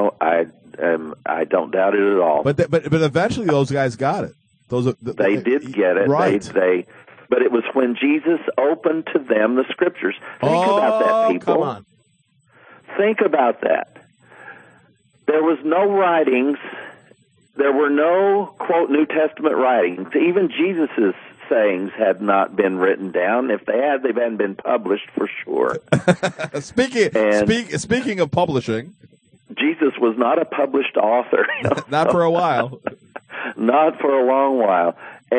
don't doubt it at all. But eventually those guys got it. They did get it. Right. But it was when Jesus opened to them the Scriptures. Think about that, people. Come on. Think about that. There was no writings. There were no, quote, New Testament writings. Even Jesus' sayings had not been written down. If they had, they hadn't been published for sure. Speaking of publishing, Jesus was not a published author. Not for a while. Not for a long while.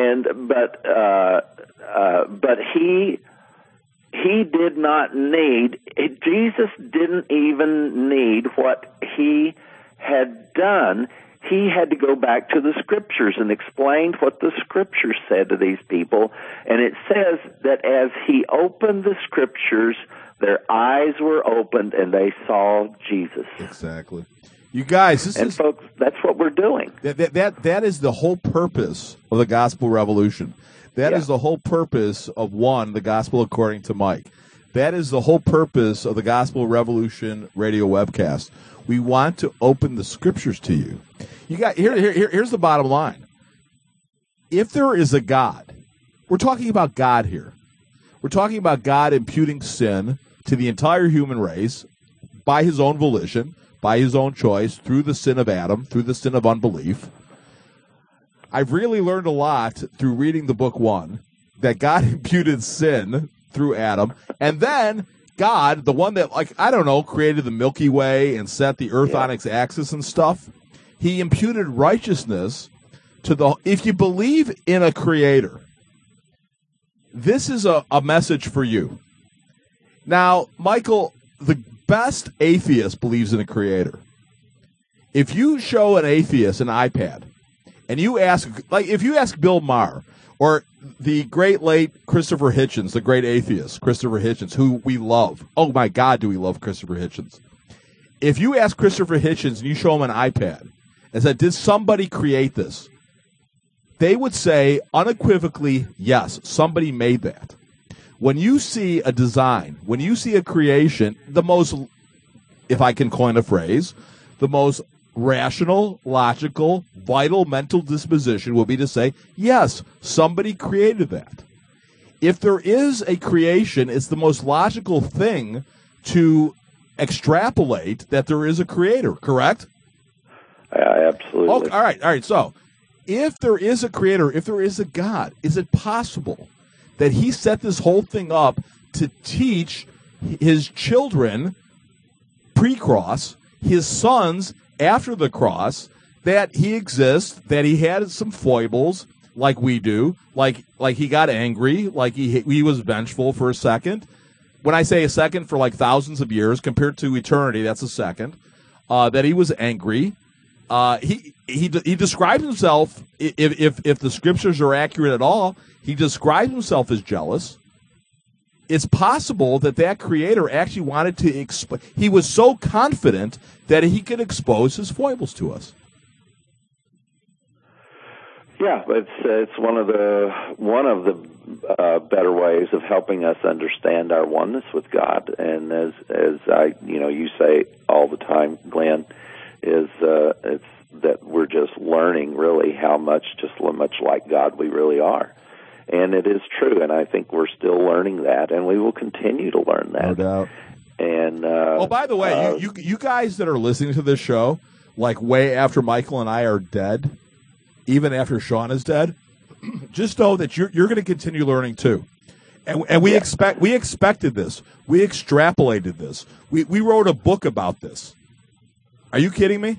But he did not need. Jesus didn't even need what He had done. He had to go back to the Scriptures and explain what the Scriptures said to these people. And it says that as He opened the Scriptures, their eyes were opened and they saw Jesus. Exactly. You guys, folks, that's what we're doing. That is the whole purpose of the Gospel Revolution. That is the whole purpose of the Gospel according to Mike. That is the whole purpose of the Gospel Revolution radio webcast. We want to open the scriptures to you. You got here's the bottom line. If there is a God, we're talking about God here. We're talking about God imputing sin to the entire human race by his own volition, by his own choice, through the sin of Adam, through the sin of unbelief. I've really learned a lot through reading the book 1 that God imputed sin through Adam, and then God, the one that, created the Milky Way and set the Earth on its axis and stuff, he imputed righteousness to if you believe in a creator, this is a message for you. Now, Michael, the best atheist believes in a creator. If you show an atheist an iPad, and you ask, if you ask Bill Maher, or the great late Christopher Hitchens, the great atheist, Christopher Hitchens, who we love. Oh, my God, do we love Christopher Hitchens. If you ask Christopher Hitchens and you show him an iPad and said, did somebody create this? They would say unequivocally, yes, somebody made that. When you see a design, when you see a creation, the most, if I can coin a phrase, the most rational, logical, vital mental disposition will be to say, yes, somebody created that. If there is a creation, it's the most logical thing to extrapolate that there is a creator, correct? Absolutely. Okay, all right. So, if there is a creator, if there is a God, is it possible that he set this whole thing up to teach his children pre-cross, his sons after the cross, that he exists, that he had some foibles like we do, like he got angry, like he was vengeful for a second. When I say a second, for like thousands of years compared to eternity, that's a second. That he was angry. He describes himself, if the scriptures are accurate at all, he describes himself as jealous. It's possible that creator actually wanted to he was so confident that he could expose his foibles to us. Yeah, it's one of the better ways of helping us understand our oneness with God. And as you say all the time, Glenn, is it's that we're just learning really how much like God we really are. And it is true, and I think we're still learning that, and we will continue to learn that. No doubt. And by the way, you guys that are listening to this show, like way after Michael and I are dead, even after Sean is dead, just know that you're going to continue learning too. And we expected this. We extrapolated this. We wrote a book about this. Are you kidding me?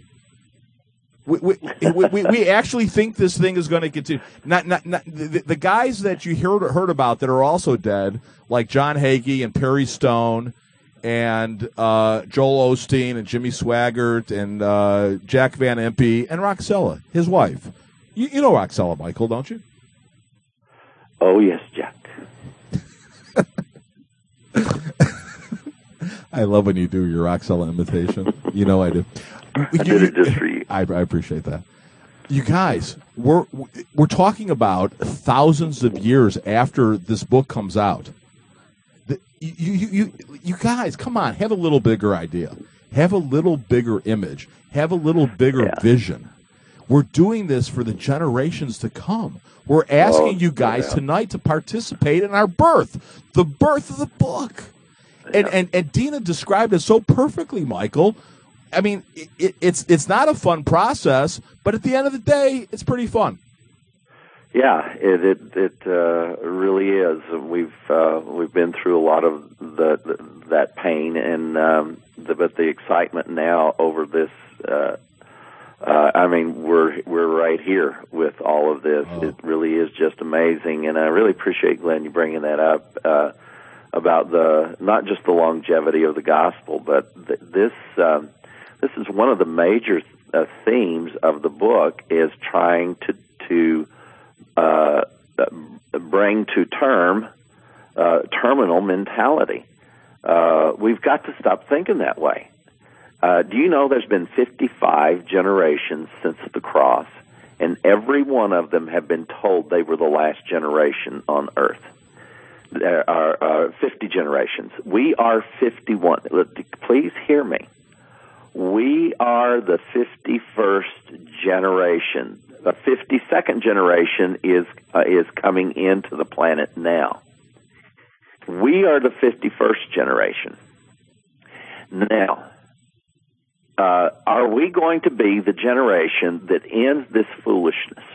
We actually think this thing is going to continue. Not the guys that you heard about that are also dead, like John Hagee and Perry Stone and Joel Osteen and Jimmy Swaggart and Jack Van Impe and Roxella, his wife. You know Roxella, Michael, don't you? Oh, yes, Jack. I love when you do your Roxella imitation. You know I do. I did it just for you. I appreciate that. You guys, we're talking about thousands of years after this book comes out. You guys, come on, have a little bigger idea. Have a little bigger image. Have a little bigger vision. We're doing this for the generations to come. We're asking you guys tonight to participate in our birth, the birth of the book. And Dina described it so perfectly, Michael. I mean, it's not a fun process, but at the end of the day, it's pretty fun. Yeah, it really is. We've been through a lot of that pain, and but the excitement now over this. I mean, we're right here with all of this. Oh. It really is just amazing, and I really appreciate, Glenn, you bringing that up about not just the longevity of the gospel, but this is one of the major themes of the book, is trying to bring to terminal mentality. We've got to stop thinking that way. Do you know there's been 55 generations since the cross, and every one of them have been told they were the last generation on earth? 50 generations. We are 51. Please hear me. We are the 51st generation. The 52nd generation is coming into the planet now. We are the 51st generation. Now, are we going to be the generation that ends this foolishness?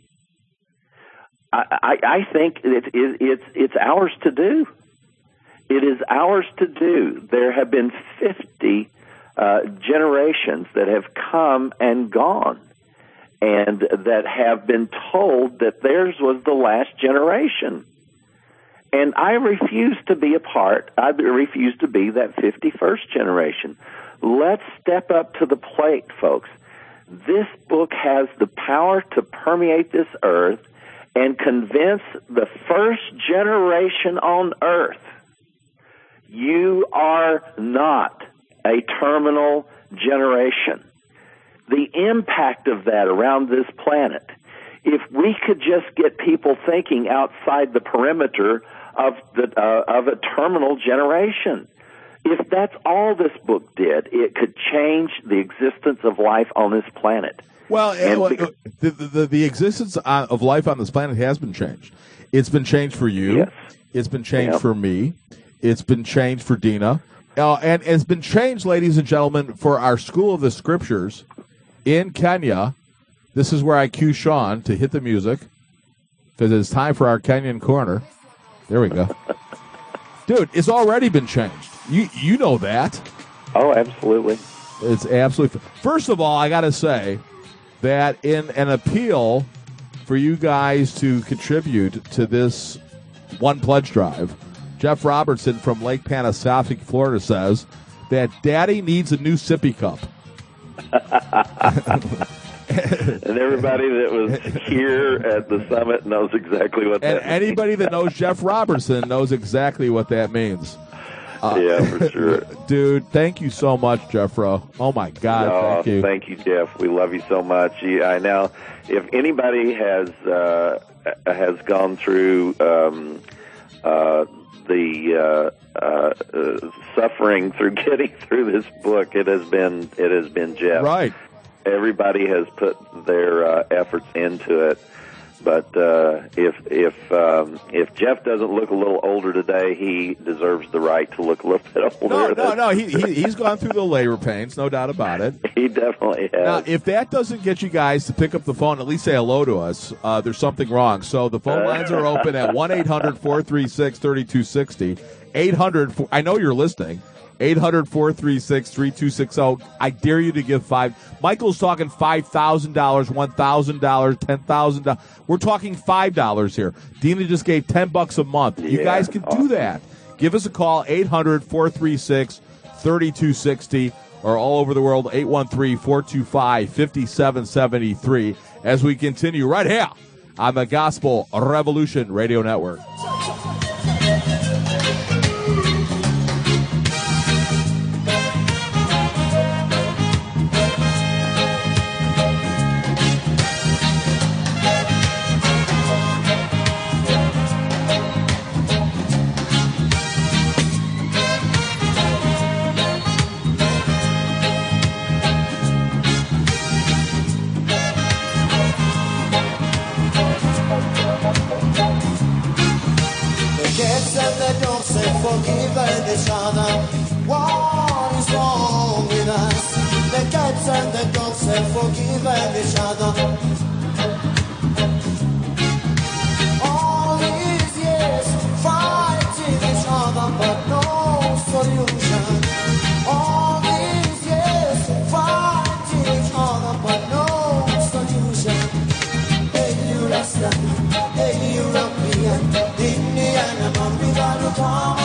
I think it's ours to do. It is ours to do. There have been 50 generations that have come and gone, and that have been told that theirs was the last generation. And I refuse to be a part. I refuse to be that 51st generation. Let's step up to the plate, folks. This book has the power to permeate this earth and convince the first generation on earth, you are not a terminal generation. The impact of that around this planet, if we could just get people thinking outside the perimeter of a terminal generation, if that's all this book did, it could change the existence of life on this planet. Well, the existence of life on this planet has been changed. It's been changed for you. Yes. It's been changed for me. It's been changed for Dina. And it's been changed, ladies and gentlemen, for our School of the Scriptures in Kenya. This is where I cue Sean to hit the music, because it's time for our Kenyan Corner. There we go. Dude, it's already been changed. You know that. Oh, absolutely. It's absolutely. First of all, I got to say that in an appeal for you guys to contribute to this One Pledge Drive, Jeff Robertson from Lake Panasotic, Florida, says that Daddy needs a new sippy cup. And everybody that was here at the summit knows exactly what that means. And anybody that knows Jeff Robertson knows exactly what that means. Yeah, for sure. Dude, thank you so much, Jeffro. Oh, my God, thank you. Thank you, Jeff. We love you so much. I now, if anybody has gone through the suffering through getting through this book, it has been Jeff. Right. Everybody has put their efforts into it. But if Jeff doesn't look a little older today, he deserves the right to look a little bit older. No. He's gone through the labor pains, no doubt about it. He definitely has. Now, if that doesn't get you guys to pick up the phone, at least say hello to us, there's something wrong. So the phone lines are open at 1-800-436-3260. 800. I know you're listening. 800-436-3260. I dare you to give Michael's talking $5,000, $1,000, $10,000. We're talking $5 here. Dina just gave $10 a month. You guys can do that. Give us a call, 800-436-3260, or all over the world, 813-425-5773, as we continue right here on the Gospel Revolution Radio Network. Forgiven each other. What is wrong with us? The cats and the dogs have forgiven each other. All these years fighting each other, but no solution. All these years fighting each other, but no solution. Hey, you Rasta, hey, you European, Indian, among we gotta come.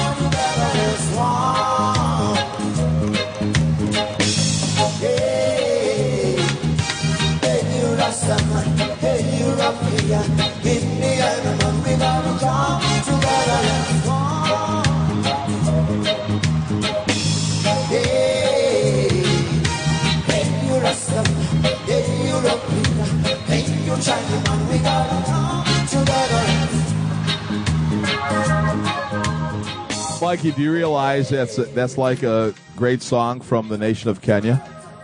Hey, European, Indian, man, we gotta come together and strong. Hey, you Russian, hey, European, hey, you China, man, we gotta come together and strong. Mikey, do you realize that's like a great song from the nation of Kenya?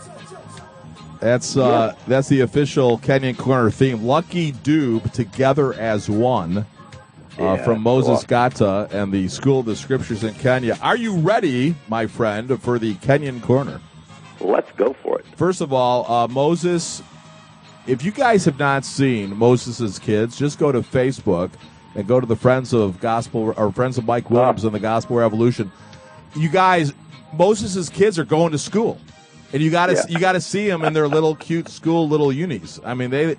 That's the official Kenyan Corner theme. Lucky Dube, Together as One, from Moses Gata and the School of the Scriptures in Kenya. Are you ready, my friend, for the Kenyan Corner? Let's go for it. First of all, Moses, if you guys have not seen Moses' Kids, just go to Facebook and go to the Friends of Gospel or Friends of Mike Williams and the Gospel Revolution. You guys, Moses' Kids are going to school. And you got to see them in their little cute school little unis. I mean,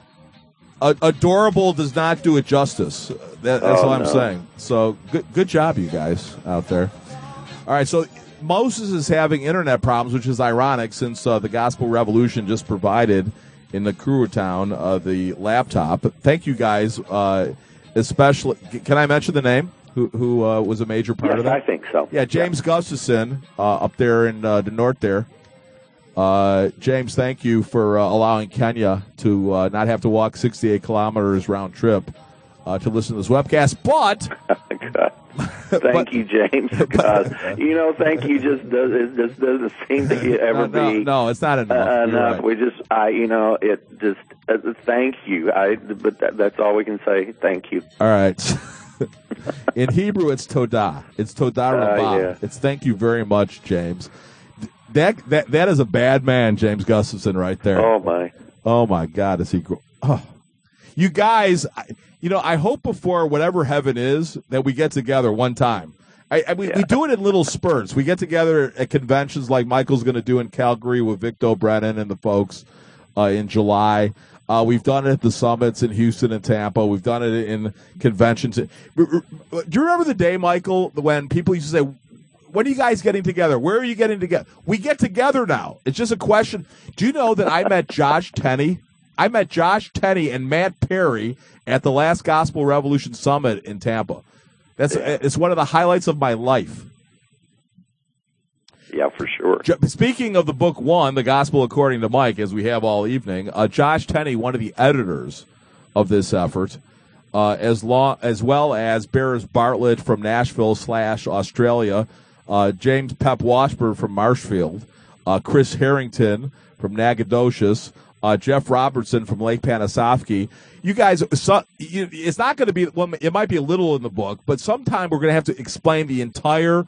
adorable does not do it justice. That's all I'm saying. So good job, you guys out there. All right, so Moses is having internet problems, which is ironic since the Gospel Revolution just provided in the Town the laptop. Thank you guys, especially. Can I mention the name? Who was a major part of that? I think so. Yeah, James Gustafson up there in the north there. James, thank you for allowing Kenya to not have to walk 68 kilometers round trip to listen to this webcast. But thank you, James. Because thank you just doesn't seem to ever be. No, it's not enough. Enough. Right. We just, it just. Thank you. But that's all we can say. Thank you. All right. In Hebrew, it's Todah. It's Todah Rabbah. Yeah. It's thank you very much, James. That is a bad man, James Gustafson, right there. Oh my God, is he? You guys, I hope before whatever heaven is that we get together one time. We do it in little spurts. We get together at conventions like Michael's going to do in Calgary with Victor Brennan and the folks in July. We've done it at the summits in Houston and Tampa. We've done it in conventions. Do you remember the day, Michael, when people used to say, when are you guys getting together? Where are you getting together? We get together now. It's just a question. Do you know that I met Josh Tenney? I met Josh Tenney and Matt Perry at the last Gospel Revolution Summit in Tampa. It's one of the highlights of my life. Yeah, for sure. Speaking of the book one, The Gospel According to Mike, as we have all evening, Josh Tenney, one of the editors of this effort, as well as Barris Bartlett from Nashville / Australia, James Pep Washburn from Marshfield, Chris Harrington from Nacogdoches, Jeff Robertson from Lake Panasoffkee. You guys, it's not going to be, well, it might be a little in the book, but sometime we're going to have to explain the entire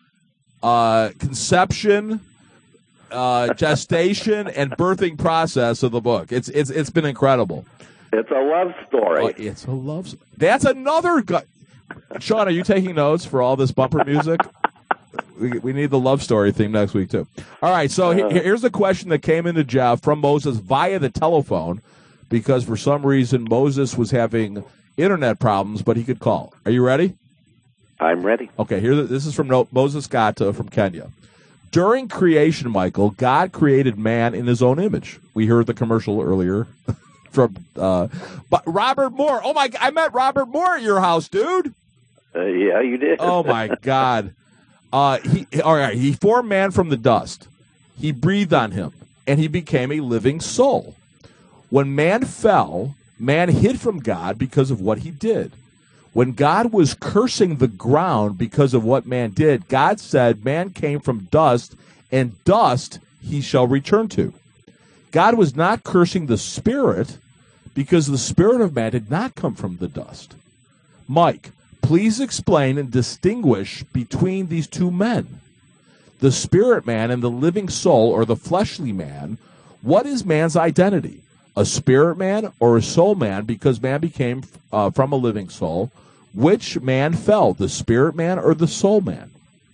conception, gestation, and birthing process of the book. It's been incredible. It's a love story. It's a love story. That's another Sean, are you taking notes for all this bumper music? We need the love story theme next week, too. All right, so here's a question that came into Jeff from Moses via the telephone because for some reason Moses was having internet problems, but he could call. Are you ready? I'm ready. Okay, this is from Moses Gata from Kenya. During creation, Michael, God created man in his own image. We heard the commercial earlier from Robert Moore. Oh, my God, I met Robert Moore at your house, dude. Yeah, you did. Oh, my God. He formed man from the dust. He breathed on him, and he became a living soul. When man fell, man hid from God because of what he did. When God was cursing the ground because of what man did, God said, man came from dust, and dust he shall return to. God was not cursing the spirit because the spirit of man did not come from the dust. Mike, please explain and distinguish between these two men, the spirit man and the living soul, or the fleshly man. What is man's identity? A spirit man or a soul man, because man became from a living soul? Which man fell, the spirit man or the soul man?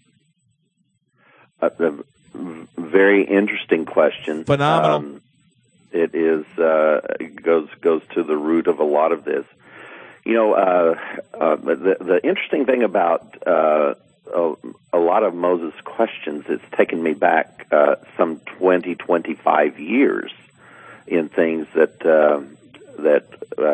A very interesting question. Phenomenal. It is goes to the root of a lot of this. The interesting thing about a lot of Moses' questions, it's taken me back some 25 years in things that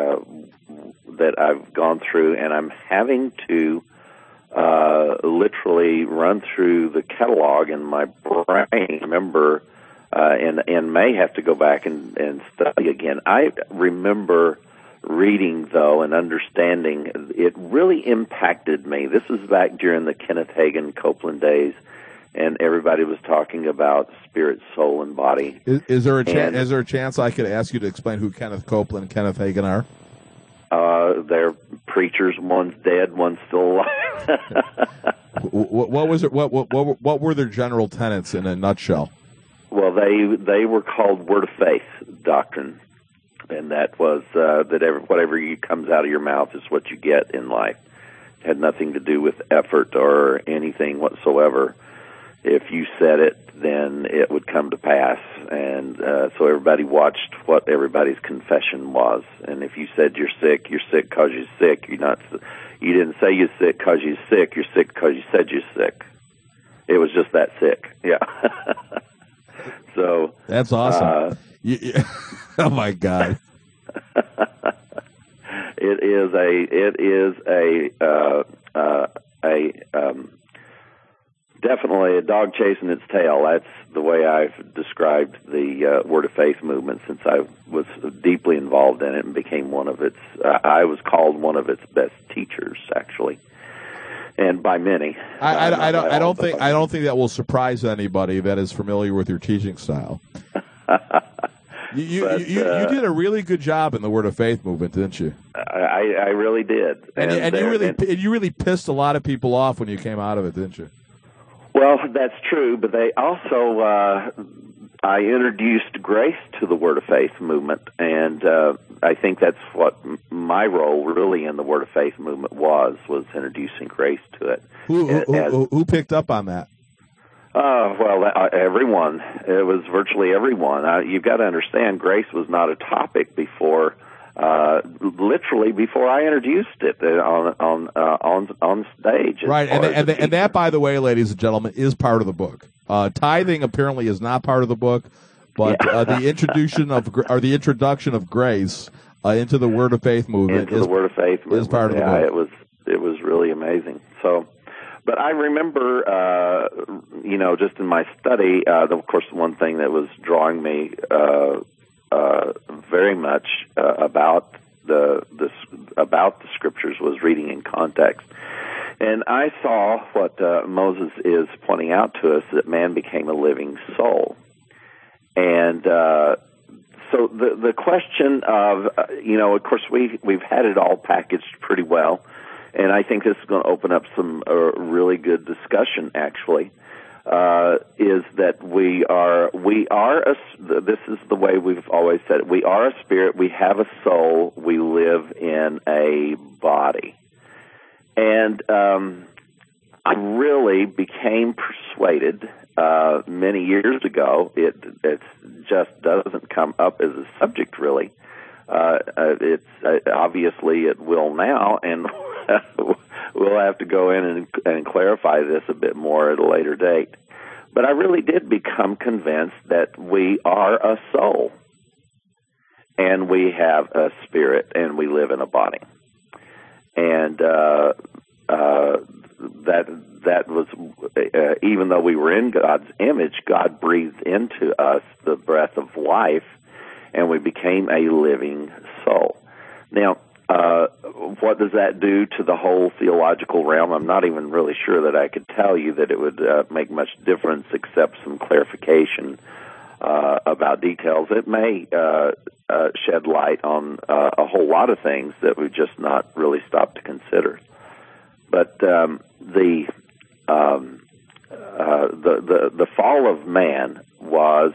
I've gone through, and I'm having to literally run through the catalog in my brain. Remember, and may have to go back and study again. I remember reading, though, and understanding, it really impacted me. This was back during the Kenneth Hagin Copeland days, and everybody was talking about spirit, soul, and body. Is there a chance I could ask you to explain who Kenneth Copeland and Kenneth Hagin are? They're preachers. One's dead, one's still alive. What was it? What were their general tenets in a nutshell? Well, they were called Word of Faith doctrine, and that was that whatever comes out of your mouth is what you get in life. It had nothing to do with effort or anything whatsoever. If you said it, then it would come to pass, and so everybody watched what everybody's confession was. And if you said you're sick because you're sick. You didn't say you're sick because you're sick. You're sick because you said you're sick. It was just that sick. Yeah. So that's awesome. Oh my God. It is definitely a dog chasing its tail. That's the way I've described the Word of Faith movement since I was deeply involved in it and became one of its. I was called one of its best teachers, actually, and by many. I don't think that will surprise anybody that is familiar with your teaching style. You did a really good job in the Word of Faith movement, didn't you? I really did, and you really pissed a lot of people off when you came out of it, didn't you? Well, that's true, but they also, I introduced grace to the Word of Faith movement, and I think that's what my role really in the Word of Faith movement was introducing grace to it. Who picked up on that? Everyone. It was virtually everyone. You've got to understand, grace was not a topic before. Literally before I introduced it on stage. Right, and that, by the way, ladies and gentlemen, is part of the book. Tithing apparently is not part of the book, but the introduction of grace into the Word of Faith movement is part of the book. It was really amazing. So, but I remember, just in my study, of course, one thing that was drawing me very much about the scriptures was reading in context, and I saw what Moses is pointing out to us, that man became a living soul, and so the question of of course we've had it all packaged pretty well, and I think this is going to open up some really good discussion actually. Is that this is the way we've always said it. We are a spirit, we have a soul, we live in a body. And I really became persuaded many years ago. It just doesn't come up as a subject really. It's obviously it will now, and we'll have to go in and clarify this a bit more at a later date. But I really did become convinced that we are a soul, and we have a spirit, and we live in a body. And that was, even though we were in God's image, God breathed into us the breath of life, and we became a living soul. Now, what does that do to the whole theological realm? I'm not even really sure that I could tell you that it would make much difference, except some clarification about details. It may shed light on a whole lot of things that we've just not really stopped to consider. But the fall of man was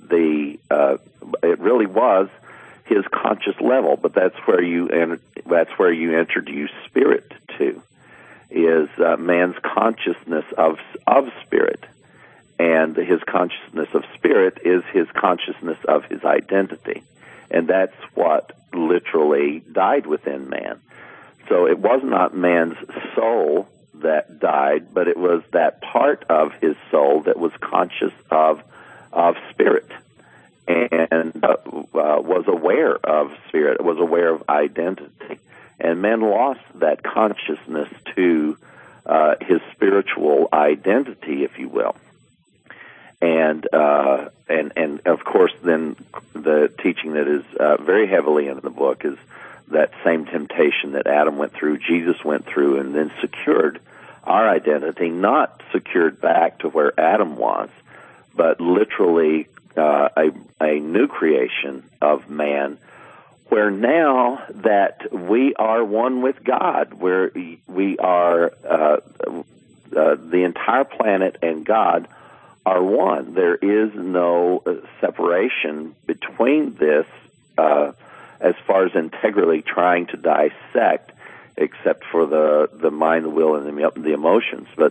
it really was his conscious level, but that's where you introduce spirit to, is man's consciousness of spirit, and his consciousness of spirit is his consciousness of his identity, and that's what literally died within man. So it was not man's soul that died, but it was that part of his soul that was conscious of spirit, and was aware of spirit, was aware of identity. And man lost that consciousness to his spiritual identity, if you will. And of course, then the teaching that is very heavily in the book is that same temptation that Adam went through, Jesus went through, and then secured our identity, not secured back to where Adam was, but literally a new creation of man, where now that we are one with God, where we are the entire planet and God are one. There is no separation between this as far as integrally trying to dissect, except for the mind, the will, and the emotions. But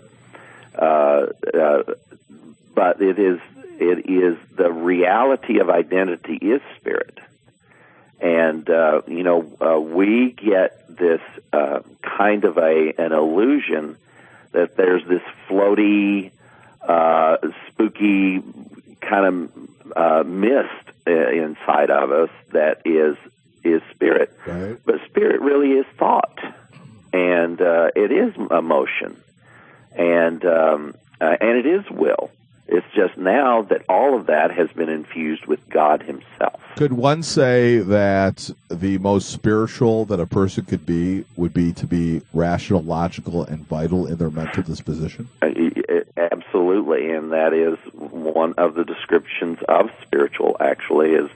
it is the reality of identity is spirit. And, we get this kind of an illusion that there's this floaty, spooky kind of mist inside of us that is spirit. Right. But spirit really is thought, and it is emotion, and it is will. It's just now that all of that has been infused with God himself. Could one say that the most spiritual that a person could be would be to be rational, logical, and vital in their mental disposition? Absolutely, and that is one of the descriptions of spiritual, actually, is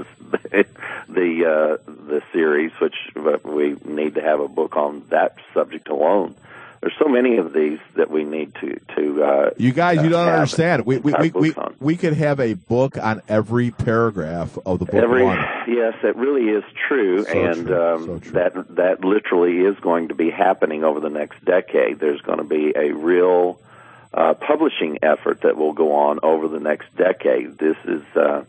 the series, which we need to have a book on that subject alone. There's so many of these that we need to you guys, you don't understand. We could have a book on every paragraph of the book. Yes, it really is true, that literally is going to be happening over the next decade. There's going to be a real publishing effort that will go on over the next decade. This is,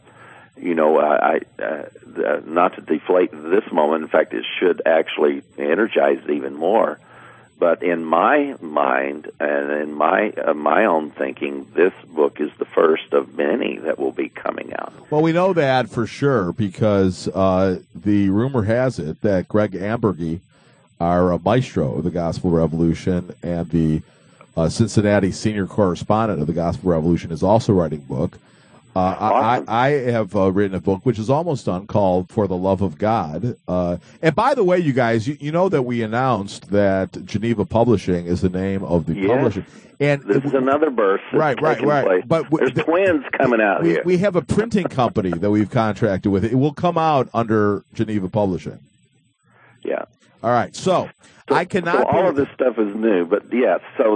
not to deflate this moment. In fact, it should actually energize it even more. But in my mind and in my own thinking, this book is the first of many that will be coming out. Well, we know that for sure because the rumor has it that Greg Ambergy, our maestro of the Gospel Revolution and the Cincinnati senior correspondent of the Gospel Revolution, is also writing a book. Awesome. I have written a book, which is almost done, called For the Love of God. And by the way, you guys, you know that we announced that Geneva Publishing is the name of the publisher. And this is another birth. Right. Place. But there's twins coming out here. We have a printing company that we've contracted with. It will come out under Geneva Publishing. Yeah. All right. So I cannot. So all of this stuff is new, but yes. So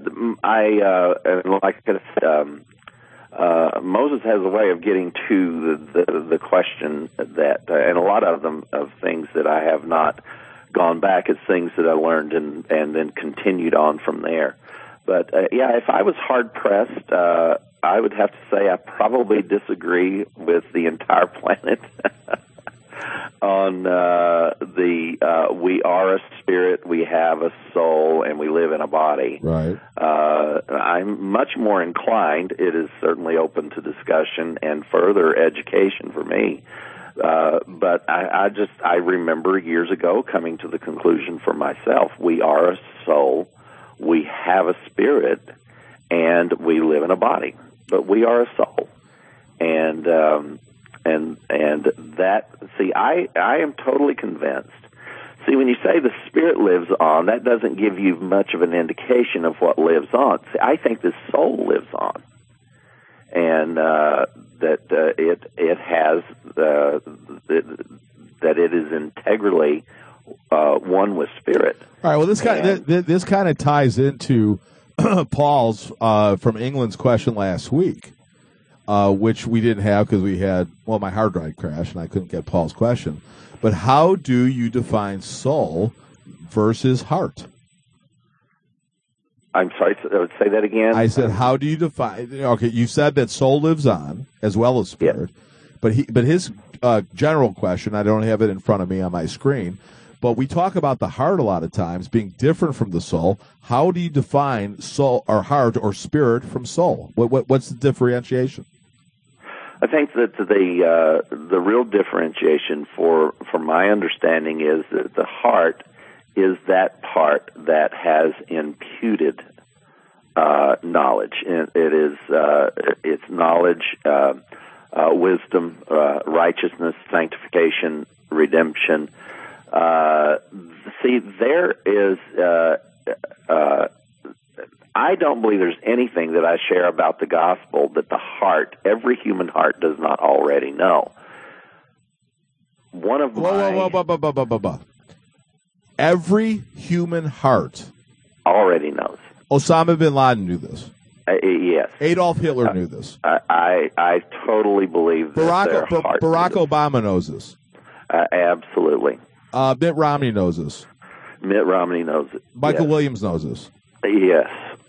like I said, Moses has a way of getting to the question that, and a lot of them of things that I have not gone back as things that I learned and then continued on from there. But if I was hard pressed, I would have to say I probably disagree with the entire planet on we are a spirit, we have a soul, and we live in a body. Right. I'm much more inclined. It is certainly open to discussion and further education for me. But I remember years ago coming to the conclusion for myself: we are a soul, we have a spirit, and we live in a body. But we are a soul, and that. See, I am totally convinced. See, when you say the spirit lives on, that doesn't give you much of an indication of what lives on. See, I think the soul lives on, and that it has that it is integrally one with spirit. All right. Well, this kind of ties into Paul's from England's question last week, which we didn't have because we had my hard drive crashed and I couldn't get Paul's question. But how do you define soul versus heart? I'm sorry, say that again. I said, how do you define? Okay, you said that soul lives on as well as spirit, but his general question, I don't have it in front of me on my screen, but we talk about the heart a lot of times being different from the soul. How do you define soul or heart or spirit from soul? What's the differentiation? I think that the real differentiation for my understanding is that the heart is that part that has imputed knowledge. It is it's knowledge, wisdom, righteousness, sanctification, redemption, See, there is. I don't believe there's anything that I share about the gospel that the heart, every human heart, does not already know. One of Whoa. Every human heart already knows. Osama bin Laden knew this. Yes. Adolf Hitler knew this. I totally believe that their heart Barack knew this. Obama knows this. Absolutely. Mitt Romney knows this. Mitt Romney knows it. Michael Yes. Williams knows this. Yes.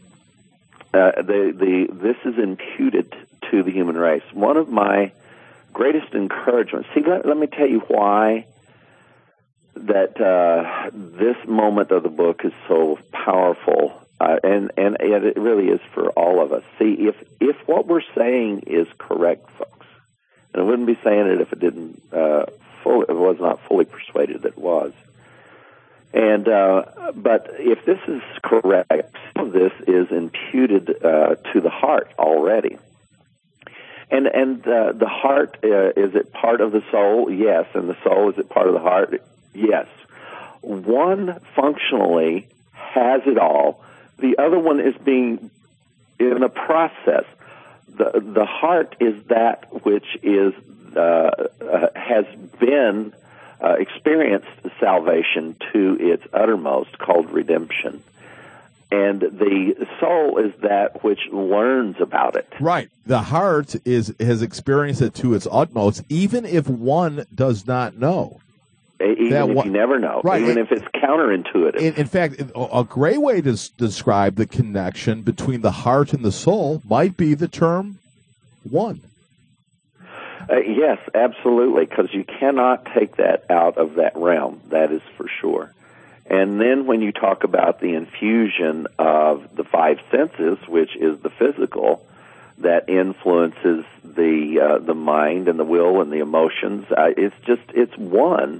This is imputed to the human race. One of my greatest encouragements. See, let me tell you why that this moment of the book is so powerful, and it really is for all of us. See, if what we're saying is correct, folks, and I wouldn't be saying it if it didn't was not fully persuaded that it was. And but if this is correct, some of this is imputed to the heart already. And the heart, is it part of the soul? Yes. And the soul, is it part of the heart? Yes. One functionally has it all. The other one is being in a process. The heart is that which is has been experienced salvation to its uttermost, called redemption. And the soul is that which learns about it. Right. The heart has experienced it to its utmost, even if one does not know. Even if you never know. Right. Even if it's counterintuitive. In fact, a great way to describe the connection between the heart and the soul might be the term one. Yes, absolutely, because you cannot take that out of that realm. That is for sure. And then when you talk about the infusion of the five senses, which is the physical, that influences the mind and the will and the emotions, it's one.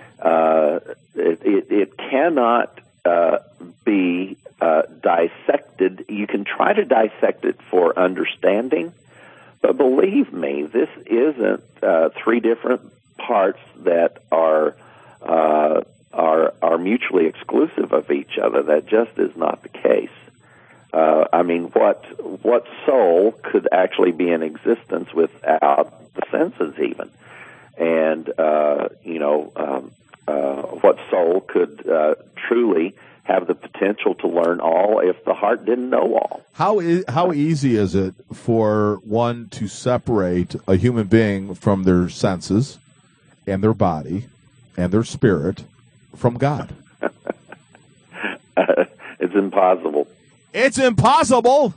It cannot be dissected. You can try to dissect it for understanding, but believe me, this isn't three different parts that are mutually exclusive of each other. That just is not the case. I mean, what soul could actually be in existence without the senses, even? And what soul could truly have the potential to learn all if the heart didn't know all? How easy is it for one to separate a human being from their senses and their body and their spirit from God? It's impossible. It's impossible.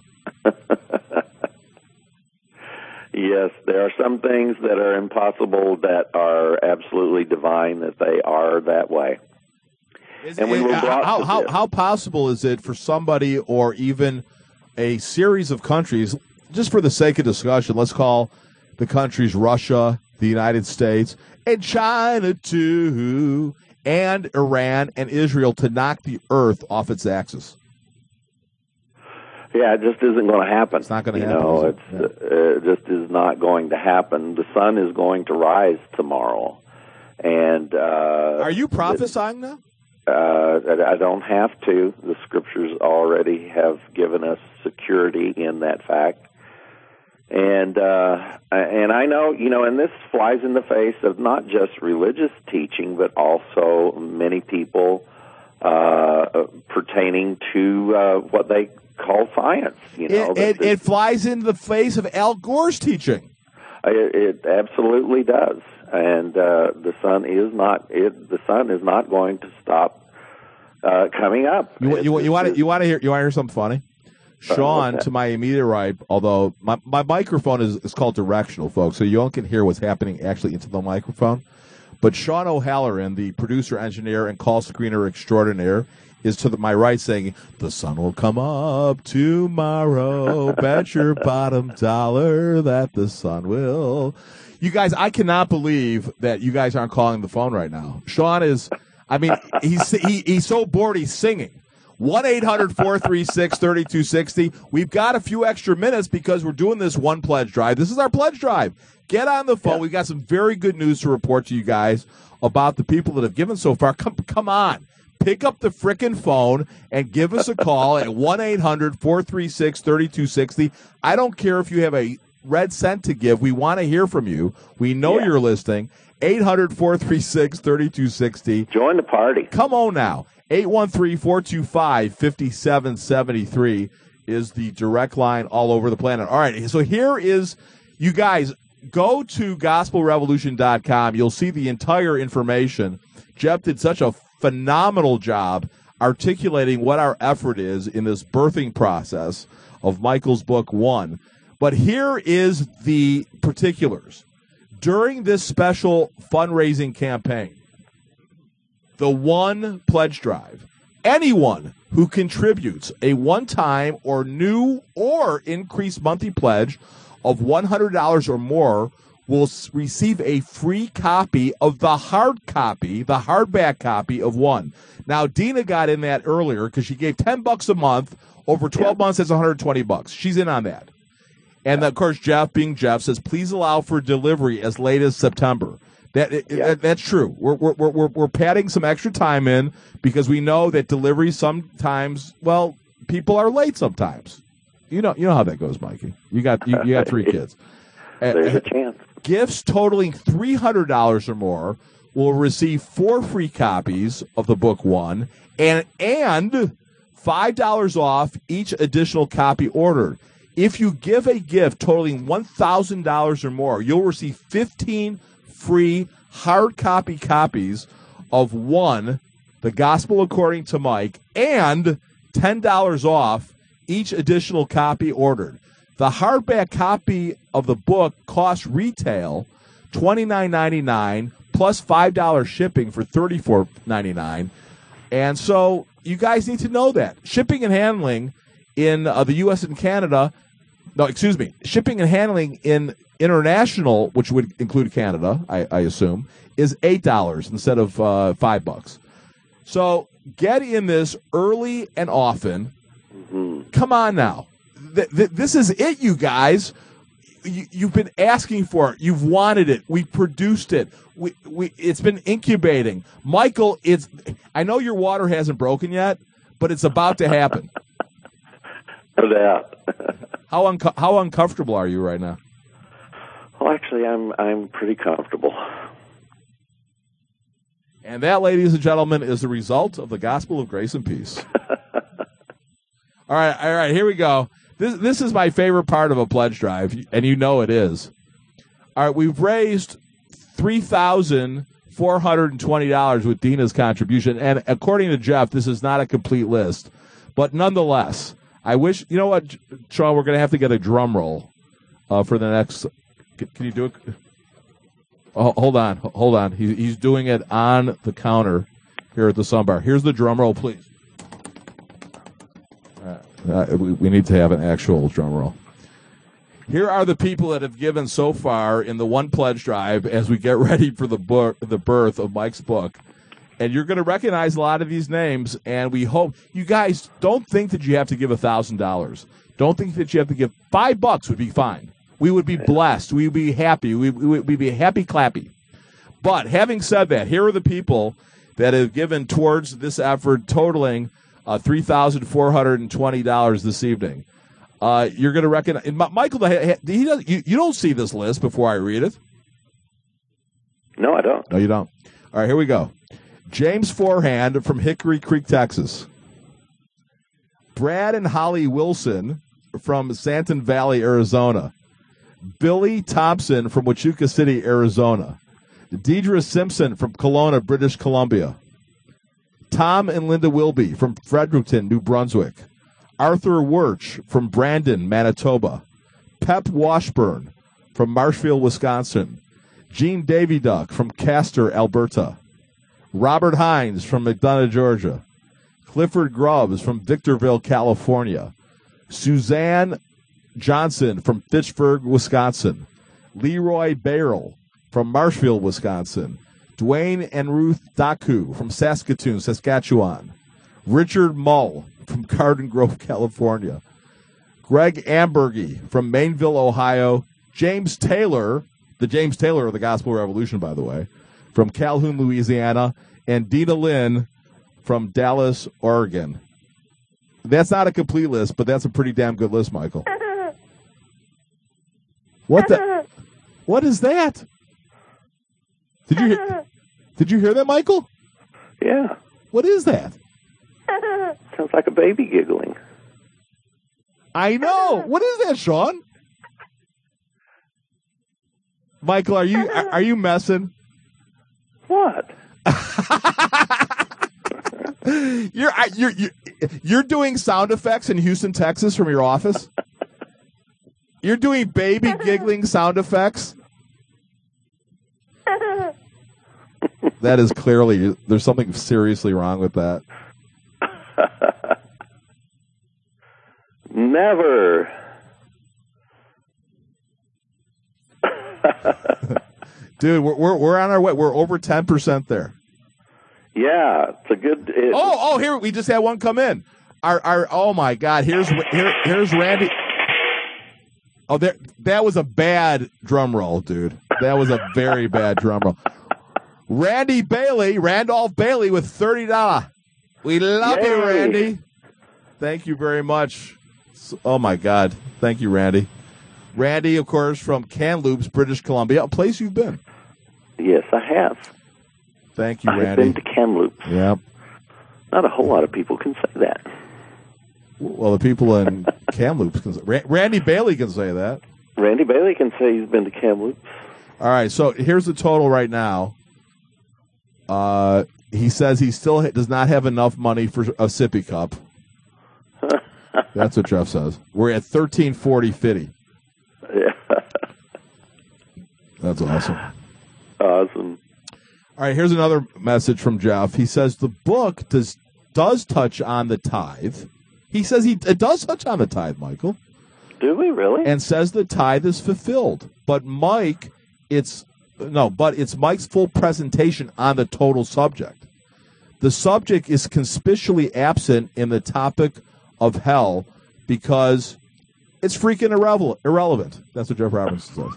Yes, there are some things that are impossible that are absolutely divine, that they are that way. And we were brought how possible is it for somebody or even a series of countries, just for the sake of discussion, let's call the countries Russia, the United States, and China too, and Iran and Israel, to knock the earth off its axis? Yeah, it just isn't going to happen. It's not going to happen. It just is not going to happen. The sun is going to rise tomorrow. And are you prophesying now? I don't have to. The scriptures already have given us security in that fact. And I know, and this flies in the face of not just religious teaching, but also many people pertaining to what they call science. It flies in the face of Al Gore's teaching. It absolutely does. And the sun is not going to stop coming up. You want to hear something funny? Sean, to my immediate right, although my microphone is called directional, folks, so you all can hear what's happening actually into the microphone. But Sean O'Halloran, the producer, engineer, and call screener extraordinaire, is to my right saying, "The sun will come up tomorrow. Bet your bottom dollar that the sun will." You guys, I cannot believe that you guys aren't calling the phone right now. Sean is, I mean, he's so bored he's singing. 1-800-436-3260. We've got a few extra minutes because we're doing this one pledge drive. This is our pledge drive. Get on the phone. Yeah. We've got some very good news to report to you guys about the people that have given so far. Come on. Pick up the frickin' phone and give us a call at 1-800-436-3260. I don't care if you have a red cent to give. We want to hear from you. We know you're listening. 800-436-3260. Join the party. Come on now. 813-425-5773 is the direct line all over the planet. All right, so here is, you guys, go to gospelrevolution.com. You'll see the entire information. Jeff did such a phenomenal job articulating what our effort is in this birthing process of Michael's book 1. But here is the particulars. During this special fundraising campaign, the One Pledge Drive, anyone who contributes a one-time or new or increased monthly pledge of $100 or more will receive a free copy of the hardback copy of One. Now, Dina got in that earlier because she gave $10 a month. Over 12 months, that's $120. She's in on that. And, of course, Jeff, being Jeff, says, please allow for delivery as late as September. That's true. We're padding some extra time in because we know that delivery sometimes, well, people are late sometimes. You know how that goes, Mikey. You got 3 kids. There's a chance. Gifts totaling $300 or more will receive 4 free copies of the book One and $5 off each additional copy ordered. If you give a gift totaling $1,000 or more, you'll receive 15 free hard copy copies of One, The Gospel According to Mike, and $10 off each additional copy ordered. The hardback copy of the book costs retail $29.99 plus $5 shipping for $34.99. And so you guys need to know that. Shipping and handling in the U.S. and Canada, shipping and handling in international, which would include Canada, I assume, is $8 instead of $5. So get in this early and often. Mm-hmm. Come on now. This is it, you guys. You've been asking for it. You've wanted it. We produced it. It's been incubating. Michael, I know your water hasn't broken yet, but it's about to happen. No doubt. How uncomfortable are you right now? Well, actually, I'm pretty comfortable. And that, ladies and gentlemen, is the result of the gospel of grace and peace. All right, here we go. This is my favorite part of a pledge drive, and you know it is. All right, we've raised $3,420 with Dina's contribution, and according to Jeff, this is not a complete list, but nonetheless, I wish, you know what, Sean, we're going to have to get a drum roll for the next. Can you do it? Oh, hold on. He's doing it on the counter here at the Sunbar. Here's the drum roll, please. We need to have an actual drum roll. Here are the people that have given so far in the One Pledge Drive as we get ready for the birth of Mike's book. And you're going to recognize a lot of these names, and we hope you guys don't think that you have to give $1,000. Don't think that you have to give $5 would be fine. We would be blessed. We would be happy. We'd be happy clappy. But having said that, here are the people that have given towards this effort, totaling $3,420 this evening. You're going to recognize Michael. You don't see this list before I read it. No, I don't. No, you don't. All right, here we go. James Forehand from Hickory Creek, Texas. Brad and Holly Wilson from Santan Valley, Arizona. Billy Thompson from Huachuca City, Arizona. Deidre Simpson from Kelowna, British Columbia. Tom and Linda Wilby from Fredericton, New Brunswick. Arthur Wirch from Brandon, Manitoba. Pep Washburn from Marshfield, Wisconsin. Gene Daviduck from Castor, Alberta. Robert Hines from McDonough, Georgia. Clifford Grubbs from Victorville, California. Suzanne Johnson from Fitchburg, Wisconsin. Leroy Barrel from Marshfield, Wisconsin. Dwayne and Ruth Daku from Saskatoon, Saskatchewan. Richard Mull from Garden Grove, California. Greg Ambergy from Mainville, Ohio. James Taylor, the James Taylor of the Gospel Revolution, by the way, from Calhoun, Louisiana. And Dina Lynn from Dallas, Oregon. That's not a complete list, but that's a pretty damn good list, Michael. What is that? Did you hear that, Michael? Yeah. What is that? Sounds like a baby giggling. I know. What is that, Sean? Michael, are you messing? What? You're doing sound effects in Houston, Texas from your office? You're doing baby giggling sound effects? That is clearly, there's something seriously wrong with that. Never. Dude, we're on our way. We're over 10% there. Yeah, it's a good. Here we just had one come in. Our oh my God, here's Randy. Oh, that was a bad drum roll, dude. That was a very bad drum roll. Randolph Bailey with $30. We love you, Randy. Thank you very much. Oh my God, thank you, Randy. Randy, of course, from Kamloops, British Columbia, a place you've been. Yes, I have. Thank you, Randy. I've been to Kamloops. Yep. Not a whole lot of people can say that. Well, the people in Kamloops can say Randy Bailey can say that. Randy Bailey can say he's been to Kamloops. All right, so here's the total right now. He says he still does not have enough money for a sippy cup. That's what Jeff says. We're at $13.40.50. Yeah. That's awesome. Awesome. All right, here's another message from Jeff. He says the book does touch on the tithe. He says it does touch on the tithe, Michael. Do we really? And says the tithe is fulfilled. But it's Mike's full presentation on the total subject. The subject is conspicuously absent in the topic of hell because it's freaking irrelevant. That's what Jeff Robinson says.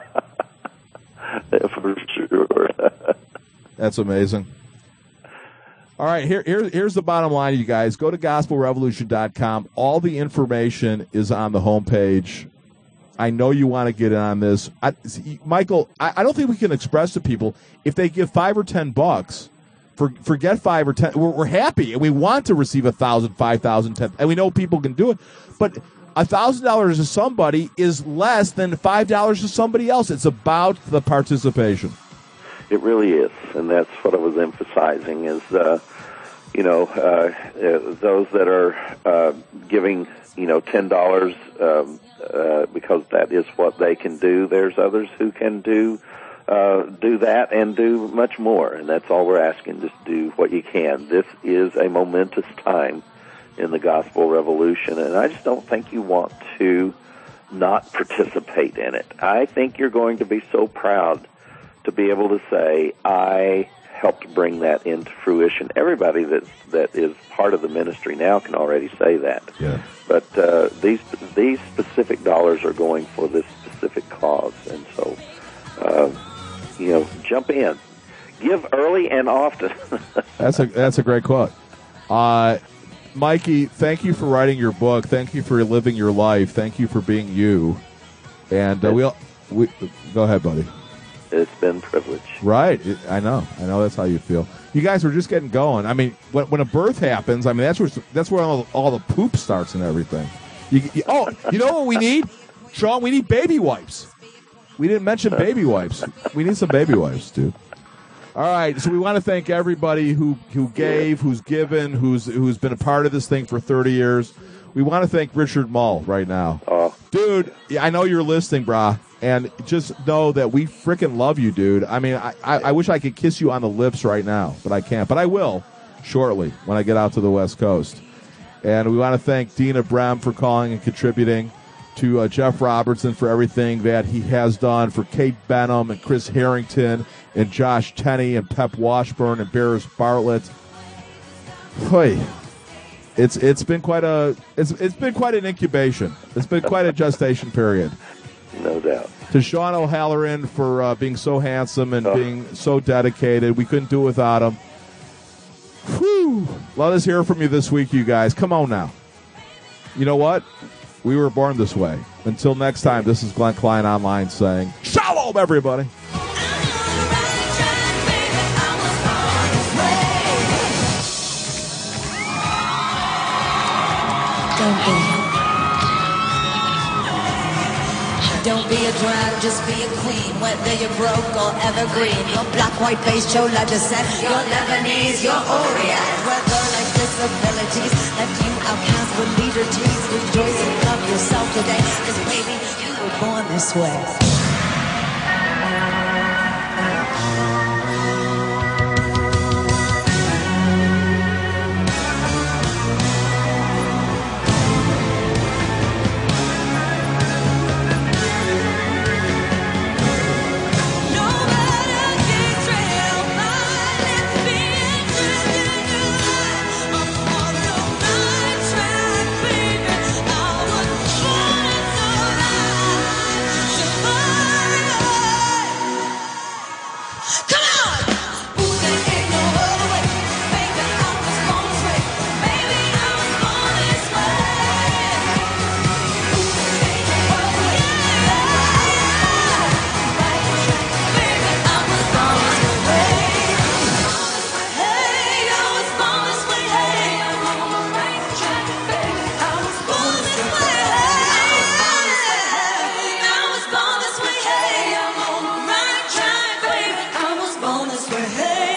For sure. That's amazing. All right, here's the bottom line, you guys. Go to gospelrevolution.com. All the information is on the homepage. I know you want to get in on this. Michael, I don't think we can express to people, if they give $5 or $10, forget 5 or 10. We're happy, and we want to receive 1,000, 5,000, 10,000, and we know people can do it. But $1,000 to somebody is less than $5 to somebody else. It's about the participation. It really is, and that's what I was emphasizing is, those that are giving, $10 because that is what they can do. There's others who can do that and do much more, and that's all we're asking, just do what you can. This is a momentous time in the gospel revolution, and I just don't think you want to not participate in it. I think you're going to be so proud to be able to say, I helped bring that into fruition. Everybody that is part of the ministry now can already say that. Yeah. But these specific dollars are going for this specific cause, and so jump in, give early and often. That's a great quote. Mikey, thank you for writing your book. Thank you for living your life. Thank you for being you. And we go ahead, buddy. It's been a privilege. Right. I know that's how you feel. You guys were just getting going. I mean, when a birth happens, I mean, that's where all the poop starts and everything. You know what we need? Sean, we need baby wipes. We didn't mention baby wipes. We need some baby wipes, dude. All right, so we want to thank everybody who gave, who's given, who's been a part of this thing for 30 years. We want to thank Richard Mull right now. Dude, I know you're listening, brah, and just know that we freaking love you, dude. I mean, I wish I could kiss you on the lips right now, but I can't. But I will shortly when I get out to the West Coast. And we want to thank Dina Brem for calling and contributing, to Jeff Robertson for everything that he has done, for Kate Benham and Chris Harrington and Josh Tenney and Pep Washburn and Barris Bartlett. Boy, It's been quite an incubation. It's been quite a gestation period. No doubt. To Sean O'Halloran for being so handsome and being so dedicated. We couldn't do it without him. Whew. Let us hear from you this week, you guys. Come on now. You know what? We were born this way. Until next time, this is Glenn Klein Online saying, Shalom, everybody. Don't be a drag, just be a queen. Whether you're broke or evergreen, your black, white, beige, chola descent, your Lebanese, your Orient. Whether like disabilities left you outcast with leader teeth, rejoice and love yourself today, 'cause baby, you were born this way. Hey,